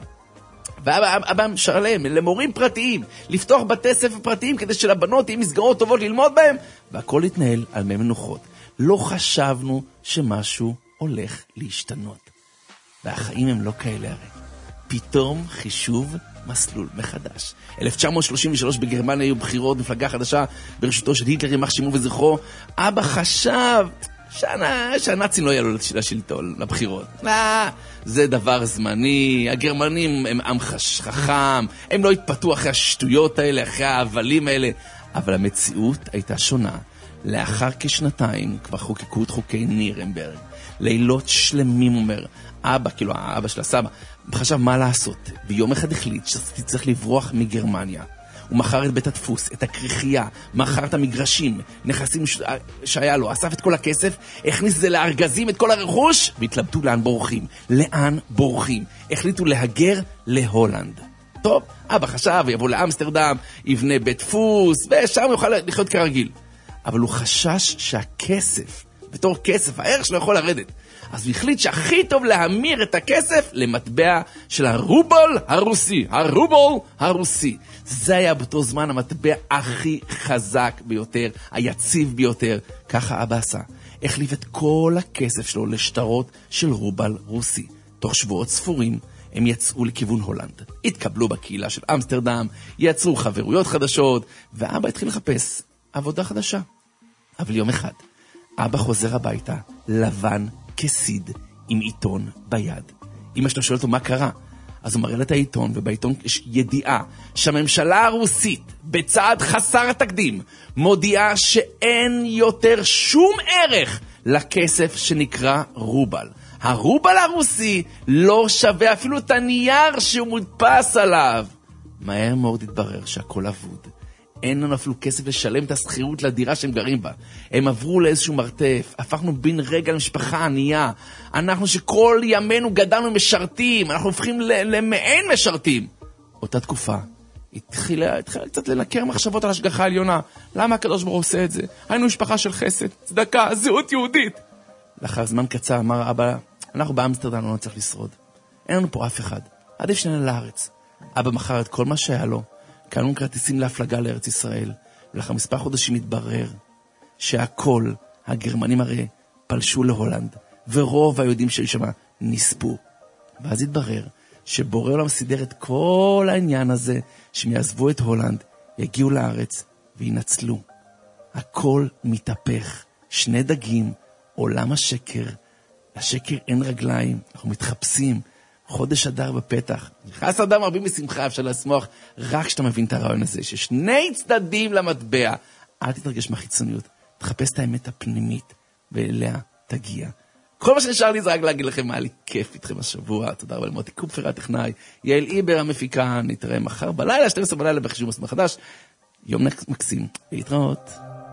ואבא משלם למורים פרטיים, לפתוח בתי ספר פרטיים כדי שלבנות יהיו מסגרות טובות ללמוד בהם. והכל התנהל על מי מנוחות. לא חשבנו שמשהו הולך להשתנות. והחיים הם לא כאלה הרי. פתאום חישוב מסלול מחדש. אלף תשע מאות שלושים ושלוש בגרמניה היו בחירות, מפלגה חדשה בראשותו של היטלר, יימח שמו וזכרו. אבא חשב שהנאצים לא יעלו לשלטון, לבחירות. לא, זה דבר זמני, הגרמנים הם עם חכם, הם לא התפתו אחרי השטויות האלה, אחרי ההבלים האלה. אבל המציאות הייתה שונה. לאחר כשנתיים כבר חוקקו את חוקי נירנברג. לילות שלמים אומר, אבא, כאילו האבא של הסבא, חשב מה לעשות. ויום אחד החליט שצריך לברוח מגרמניה. הוא מכר את בית הדפוס, את הכריכייה, מכר את המגרשים, נכסים ש... שהיה לו, אסף את כל הכסף, הכניס את זה לארגזים, את כל הרכוש, והתלבטו לאן בורחים. לאן בורחים? החליטו להגר להולנד. טוב, אבא חשב, יבוא לאמסטרדם, יבנה בית דפוס, ושם הוא יוכל לחיות כרגיל. אבל הוא חשש שהכסף, בתור כסף, הערך שלו יכול לרדת. אז הוא החליט שהכי טוב להמיר את הכסף למטבע של הרובל הרוסי. הרובל הרוסי. זה היה באותו זמן המטבע הכי חזק ביותר, היציב ביותר. ככה אבא עשה. החליף את כל הכסף שלו לשטרות של רובל רוסי. תוך שבועות ספורים הם יצאו לכיוון הולנד. התקבלו בקהילה של אמסטרדם, יצרו חברויות חדשות, ואבא התחיל לחפש עבודה חדשה. אבל יום אחד, אבא חוזר הביתה, לבן כסיד, עם עיתון ביד. אמא שלו שואלת לו מה קרה, אז הוא מראה לה את העיתון, ובעיתון יש ידיעה שהממשלה הרוסית, בצעד חסר התקדים, מודיעה שאין יותר שום ערך לכסף שנקרא רובל. הרובל הרוסי לא שווה אפילו את הנייר שהוא מודפס עליו. מהר מאוד התברר שהכל אבוד. אין לנו אפילו כסף לשלם את השכירות לדירה שהם גרים בה. הם עברו לאיזשהו מרתף, הפכנו בין רגע למשפחה ענייה. אנחנו שכל ימינו גדלנו משרתים, אנחנו הופכים למעין משרתים. אותה תקופה התחילה, התחילה קצת לנקר מחשבות על השגחה העליונה. למה הקדוש ברוך הוא עושה את זה? היינו משפחה של חסד, צדקה, זהות יהודית. לאחר זמן קצר אמר אבא, אנחנו באמסטרדם לא נצטרך לשרוד. אין לנו פה אף אחד. עדיף שנהיה לארץ. אבא מכר את כל מה שהיה לו. קנו כרטיסים להפלגה לארץ ישראל, ולאחר מספר חודשים התברר שהכל, הגרמנים הרי פלשו להולנד, ורוב היהודים שהיו שם נספו. ואז התברר שבורא עולם סידר את כל העניין הזה, שהם יעזבו את הולנד, יגיעו לארץ וינצלו. הכל מתהפך, שני דגים, עולם השקר, לשקר אין רגליים, אנחנו מתחפשים, חודש אדר בפתח. נכנס אדם מרבים משמחה, אפשר לשמוח, רק שאתה מבין את הרעיון הזה, ששני צדדים למטבע. אל תתרגש מהחיצוניות, תחפש את האמת הפנימית, ואליה תגיע. כל מה שנשאר לי זה רק להגיד לכם, היה לי כיף איתכם השבוע, תודה רבה למוטי קופפר הטכנאי, יעל איבר המפיקה, נתראה מחר בלילה, שתים עשרה בלילה בחישוב מסמך חדש, יום מקסים, להתראות.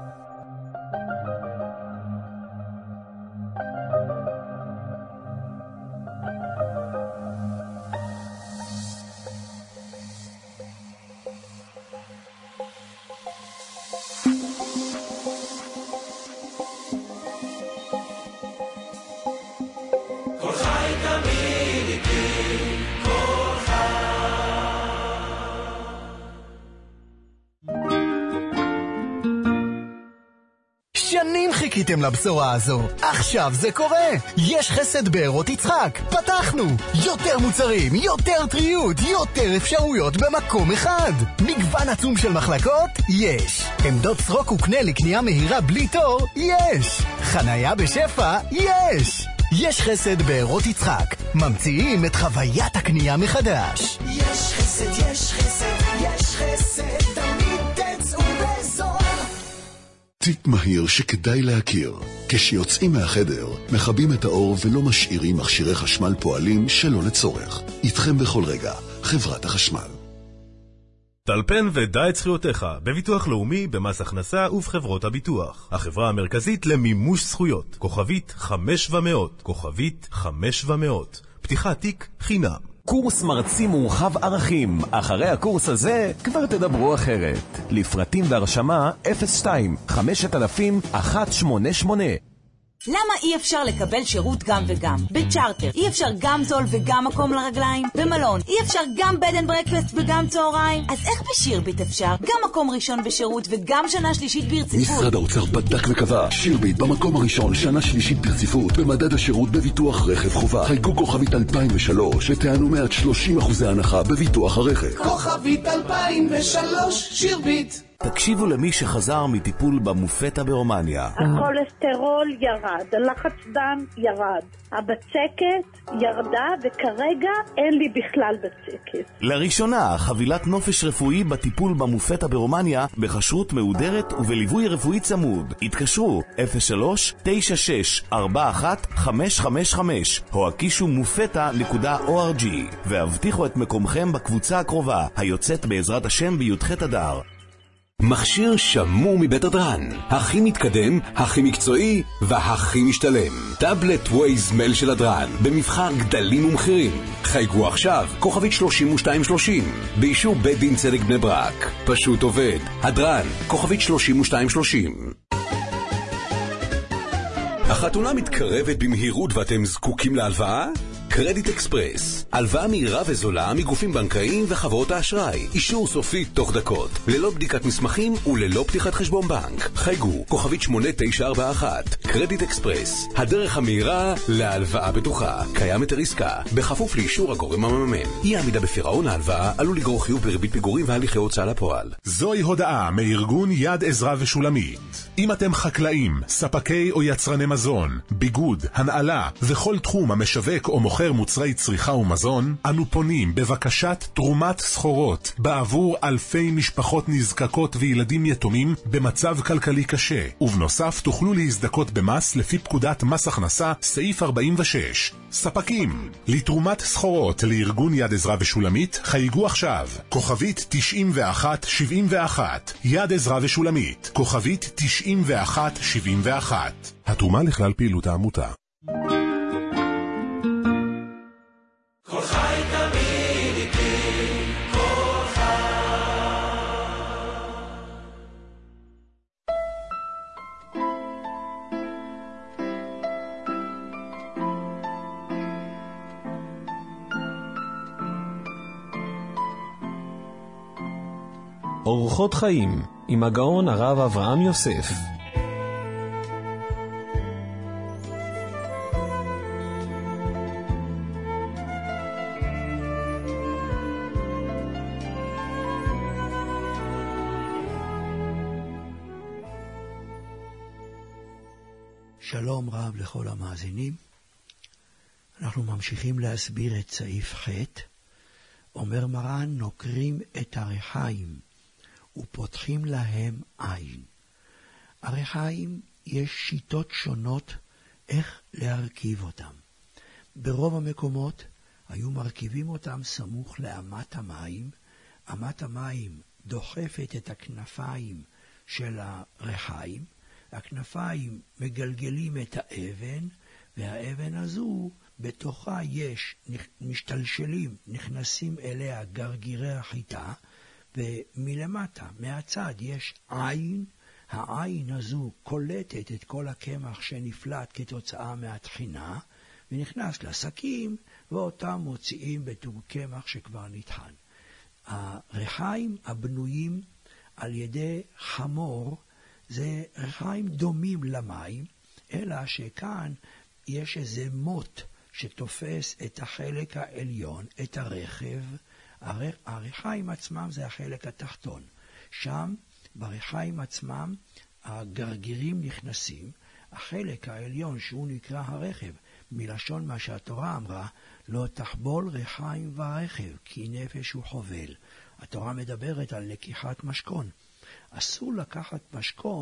שנים חיכיתם לבשורה הזו, עכשיו זה קורה. יש חסד בארות יצחק, פתחנו. יותר מוצרים, יותר טריות, יותר אפשרויות במקום אחד. מגוון עצום של מחלקות, יש. עמדות סרוק וקנה לקנייה מהירה בלי תור, יש. חנייה בשפע, יש. יש חסד בארות יצחק, ממציאים את חוויית הקנייה מחדש. יש חסד, יש חסד טיפ מהיר שכדאי להכיר. כשיוצאים מהחדר, מכבים את האור ולא משאירים מכשירי חשמל פועלים שלא לצורך. איתכם בכל רגע, חברת החשמל. טלפן ודע את זכויותיך, בביטוח לאומי, במס הכנסה ובחברות הביטוח. החברה המרכזית למימוש זכויות, כוכבית חמש ומאות, כוכבית חמש ומאות. פתיחת תיק חינם. קורס מרצים מורחב ערכים. אחרי הקורס הזה כבר תדברו אחרת. לפרטים והרשמה אפס שתיים חמשת אלפים אחת שמונה שמונה. למה אי אפשר לקבל שירות גם וגם? בצ'ארטר אי אפשר גם זול וגם מקום לרגליים? במלון אי אפשר גם בד אנד ברקפסט וגם צהריים? אז איך בשירביט אפשר? גם מקום ראשון בשירות וגם שנה שלישית ברציפות. משרד האוצר בדק וקבע, שירביט במקום הראשון שנה שלישית ברציפות במדד השירות בביטוח רכב חובה. חייגו כוכבית אלפיים ושלוש ותענו מעט שלושים אחוזי הנחה בביטוח הרכב. כוכבית אלפיים ושלוש שירביט. תקשיבו למי שחזר מטיפול במופטה ברומניה. הכולסטרול ירד, הלחץ דם ירד, הבצקת ירדה וכרגע אין לי בכלל בצקת. לראשונה חבילת נופש רפואי בטיפול במופטה ברומניה בכשרות מהודרת ובליווי רפואי צמוד. התקשרו אפס שלוש תשע שש ארבע אחת חמש חמש חמש או הקישו מופטה נקודה או אר ג'י והבטיחו את מקומכם בקבוצה הקרובה היוצאת בעזרת השם בי"ח אדר. מכשיר שמור מבית הדרן, הכי מתקדם, הכי מקצועי והכי משתלם. טאבלט ווייז מייל של הדרן, במבחר גדלים ומחירים. חייגו עכשיו, כוכבית שלושים ושתיים שלושים, באישור בית דין צדק בני ברק. פשוט עובד. הדרן, כוכבית שלושים ושתיים שלושים. החתונה מתקרבת במהירות ואתם זקוקים להלוואה? קרדיט אקספרס, הלוואה מהירה וזולה מגופים בנקאיים וחברות האשראי. אישור סופי תוך דקות, ללא בדיקת מסמכים וללא פתיחת חשבון בנק. חייגו, כוכבית שמונה תשע ארבע אחת. קרדיט אקספרס, הדרך המהירה להלוואה בטוחה. קיים היתר עסקה, בכפוף לאישור הגורם המממן. אי עמידה בפירעון ההלוואה עלול לגרור חיוב בריבית פיגורים והליכי הוצאה לפועל. זוהי הודעה מארגון יד עזרא ושולמית. אם אתם חקלאים, ספקי או יצרני מזון, ביגוד, הנעלה וכל תחום המשווק או מוכר מוצרי צריכה ומזון, אנו פונים בבקשת תרומת סחורות בעבור אלפי משפחות נזקקות וילדים יתומים במצב כלכלי קשה. ובנוסף תוכלו להזדכות במס לפי פקודת מס הכנסה סעיף ארבעים ושש. ספקים, לתרומת סחורות לארגון יד עזרא ושולמית חייגו עכשיו, כוכבית תשעים ואחת שבעים ואחת. יד עזרא ושולמית, כוכבית תשעים ואחת שבעים ואחת. התרומה לכלל פעילות העמותה. כל חי תמיד איתי, כל חי. אורחות חיים עם הגאון הרב אברהם יוסף. שלום רב לכל המאזינים. אנחנו ממשיכים להסביר את סעיף ח'. אומר מרן, נוקרים את הרחיים ופותחים להם עין. הרחיים יש שיטות שונות איך להרכיב אותם. ברוב המקומות היו מרכיבים אותם סמוך לאמת המים. אמת המים דוחפת את הכנפיים של הרחיים. הכנפיים מגלגלים את האבן, והאבן הזו בתוכה יש, משתלשלים, נכנסים אליה גרגירי החיטה, ומלמטה, מהצד, יש עין. העין הזו קולטת את כל הקמח שנפלט כתוצאה מהטחינה, ונכנס לסכים, ואותם מוציאים בתור קמח שכבר נטחן. הרחיים הבנויים על ידי חמור, זה רחיים דומים למים, אלא שכאן יש איזה מוט שתופס את החלק העליון, את הרכב. הרחיים עצמם זה החלק התחתון. שם ברחיים עצמם הגרגירים נכנסים, החלק העליון שהוא נקרא הרכב, מלשון מה שהתורה אמרה, לא תחבול רחיים ורכב, כי נפש הוא חובל. התורה מדברת על לקיחת משכון. אסור לקחת משכון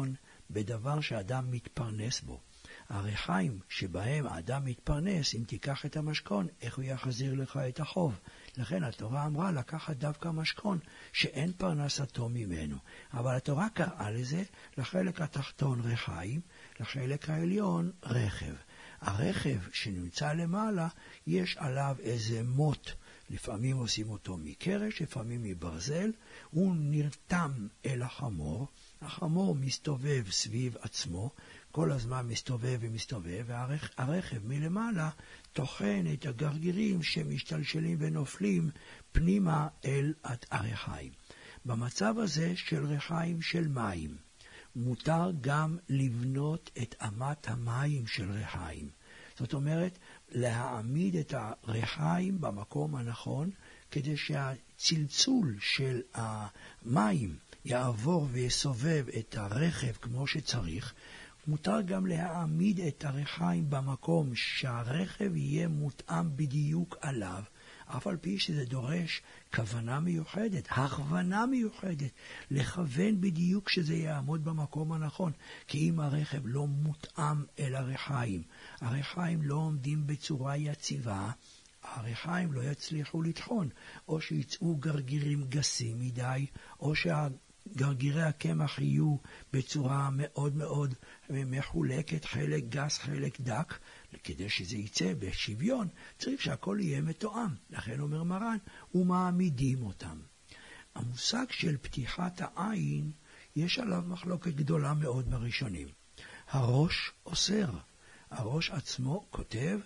בדבר שאדם מתפרנס בו. הריחיים שבהם האדם מתפרנס, אם תיקח את המשכון, איך הוא יחזיר לך את החוב? לכן התורה אמרה לקחת דווקא משכון שאין פרנסתו ממנו. אבל התורה קראה לזה לחלק התחתון ריחיים, לחלק העליון רכב. הרכב שנמצא למעלה, יש עליו איזה מוט. לפעמים עושים אותו מקרש, לפעמים מברזל. הוא נרתם אל החמור. החמור מסתובב סביב עצמו, כל הזמן מסתובב ומסתובב, והרכב מלמעלה תוכן את הגרגירים שמשתלשלים ונופלים פנימה אל הריחיים. במצב הזה של ריחיים של מים, מותר גם לבנות את אמת המים של ריחיים. זאת אומרת, להעמיד את הריחיים במקום הנכון, כדי שהצלצול של המים יעבור ויסובב את הרכב כמו שצריך. מותר גם להעמיד את הריחיים במקום שהרכב יהיה מותאם בדיוק עליו, אף על פי שזה דורש כוונה מיוחדת, הכוונה מיוחדת, לכוון בדיוק שזה יעמוד במקום הנכון. כי אם הרכב לא מותאם אל הריחיים, הריחיים לא עומדים בצורה יציבה, הריחיים לא יצליחו לטחון, או שיצאו גרגירים גסים מדי, או שהגרגירי הקמח יהיו בצורה מאוד מאוד מחולקת, חלק גס, חלק דק. כדי שזה יצא בשוויון, צריך שהכל יהיה מתואם. לכן אומר מרן, ומעמידים אותם. המושג של פתיחת העין, יש עליו מחלוקת גדולה מאוד בראשונים. הראש אוסר. הראש עצמו כותב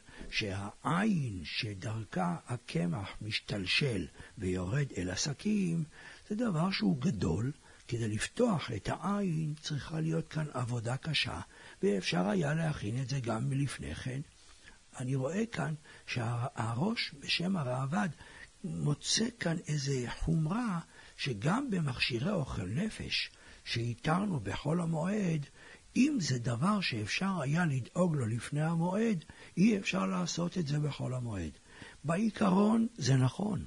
שהעין שדרכה הקמח משתלשל ויורד אל השקים, זה דבר שהוא גדול. כדי לפתוח את העין צריכה להיות כאן עבודה קשה, ואפשר היה להכין את זה גם מלפני כן. אני רואה כאן שהראש בשם הרעב"ד מוצא כאן איזה חומרה שגם במכשירי אוכל נפש שהתרנו בחול המועד, אם זה דבר שאפשר היה לדאוג לו לפני המועד, אי אפשר לעשות את זה בחול המועד. בעיקרון זה נכון.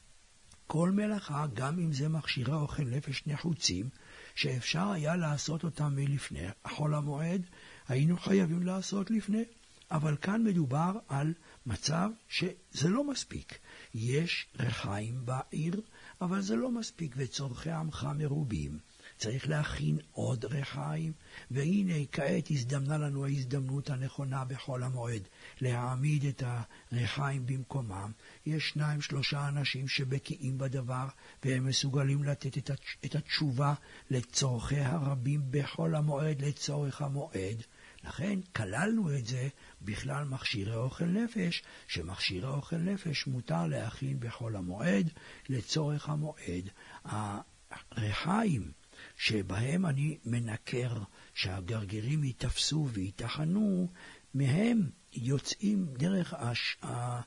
כל מלאכה, גם אם זה מכשירי אוכל נפש נחוצים, שאפשר היה לעשות אותם מלפני חול המועד, היינו חייבים לעשות לפני. אבל כאן מדובר על מצב שזה לא מספיק. יש ריחיים בעיר, אבל זה לא מספיק, וצורכי עמך מרובים. צריך להכין עוד ריחיים, והנה כעת הזדמנה לנו ההזדמנות הנכונה בחול המועד, להעמיד את הריחיים במקומם. יש שניים שלושה אנשים שבקיאים בדבר, והם מסוגלים לתת את התשובה לצורכי הרבים בחול המועד, לצורך המועד. לכן כללנו את זה בכלל מכשירי אוכל נפש, שמכשירי אוכל נפש מותר להכין בחול המועד לצורך המועד. הריחיים שבהם אני מנקר שהגרגירים יתפסו ויתחנו, מהם יוצאים דרך הש...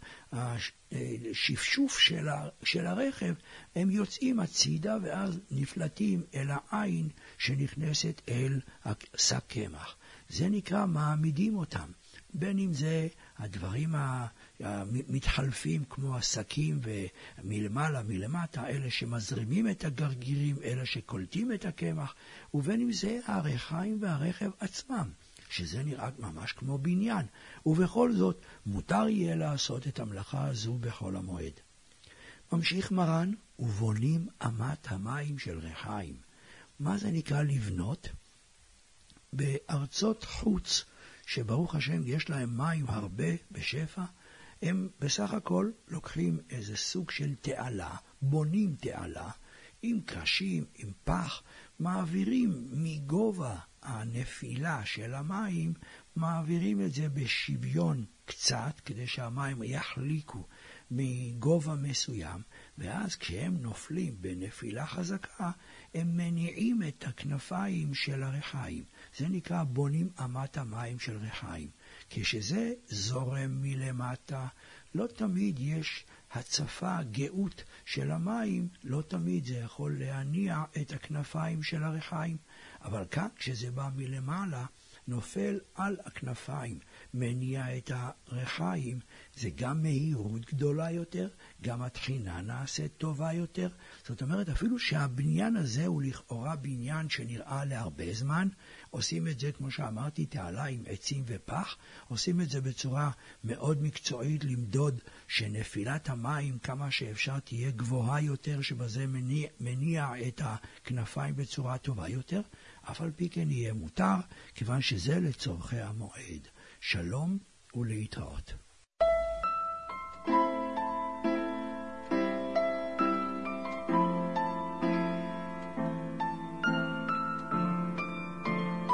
השפשוף של, ה... של הרכב, הם יוצאים הצידה ואז נפלטים אל העין שנכנסת אל שק קמח. זה נקרא מעמידים אותם. בין אם זה הדברים המתחלפים כמו השקים ומלמעלה מלמטה, אלה שמזרימים את הגרגירים, אלה שקולטים את הקמח, ובין אם זה הריחיים והרכב עצמם, שזה נראה ממש כמו בניין. ובכל זאת מותר יהיה לעשות את המלאכה הזו בחול המועד. ממשיך מרן, ובונים אמת המים של ריחיים. מה זה נקרא לבנות? בארצות חוץ, שברוך השם יש להם מים הרבה בשפע, הם בסך הכל לוקחים איזה סוג של תעלה, בונים תעלה, עם קרשים, עם פח, מעבירים מגובה הנפילה של המים, מעבירים את זה בשוויון קצת, כדי שהמים יחליקו מגובה מסוים, ואז כשהם נופלים בנפילה חזקה, הם מניעים את הכנפיים של הריחיים. זה נקרא בונים אמת המים של ריחיים. כשזה זורם מלמטה, לא תמיד יש הצפה, גאות של המים, לא תמיד זה יכול להניע את הכנפיים של הריחיים. אבל כאן כשזה בא מלמעלה, נופל על הכנפיים מניע את הריחיים, זה גם מהירות גדולה יותר, גם התחינה נעשית טובה יותר. זאת אומרת, אפילו שהבניין הזה הוא לכאורה בניין שנראה להרבה זמן, עושים את זה, כמו שאמרתי, תעלה עם עצים ופח, עושים את זה בצורה מאוד מקצועית, למדוד שנפילת המים כמה שאפשר תהיה גבוהה יותר, שבזה מניע, מניע את הכנפיים בצורה טובה יותר, אף על פי כן יהיה מותר, כיוון שזה לצורכי המועד. שלום ולהתראות.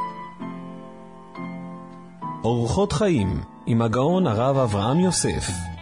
אורחות חיים עם הגאון הרב אברהם יוסף.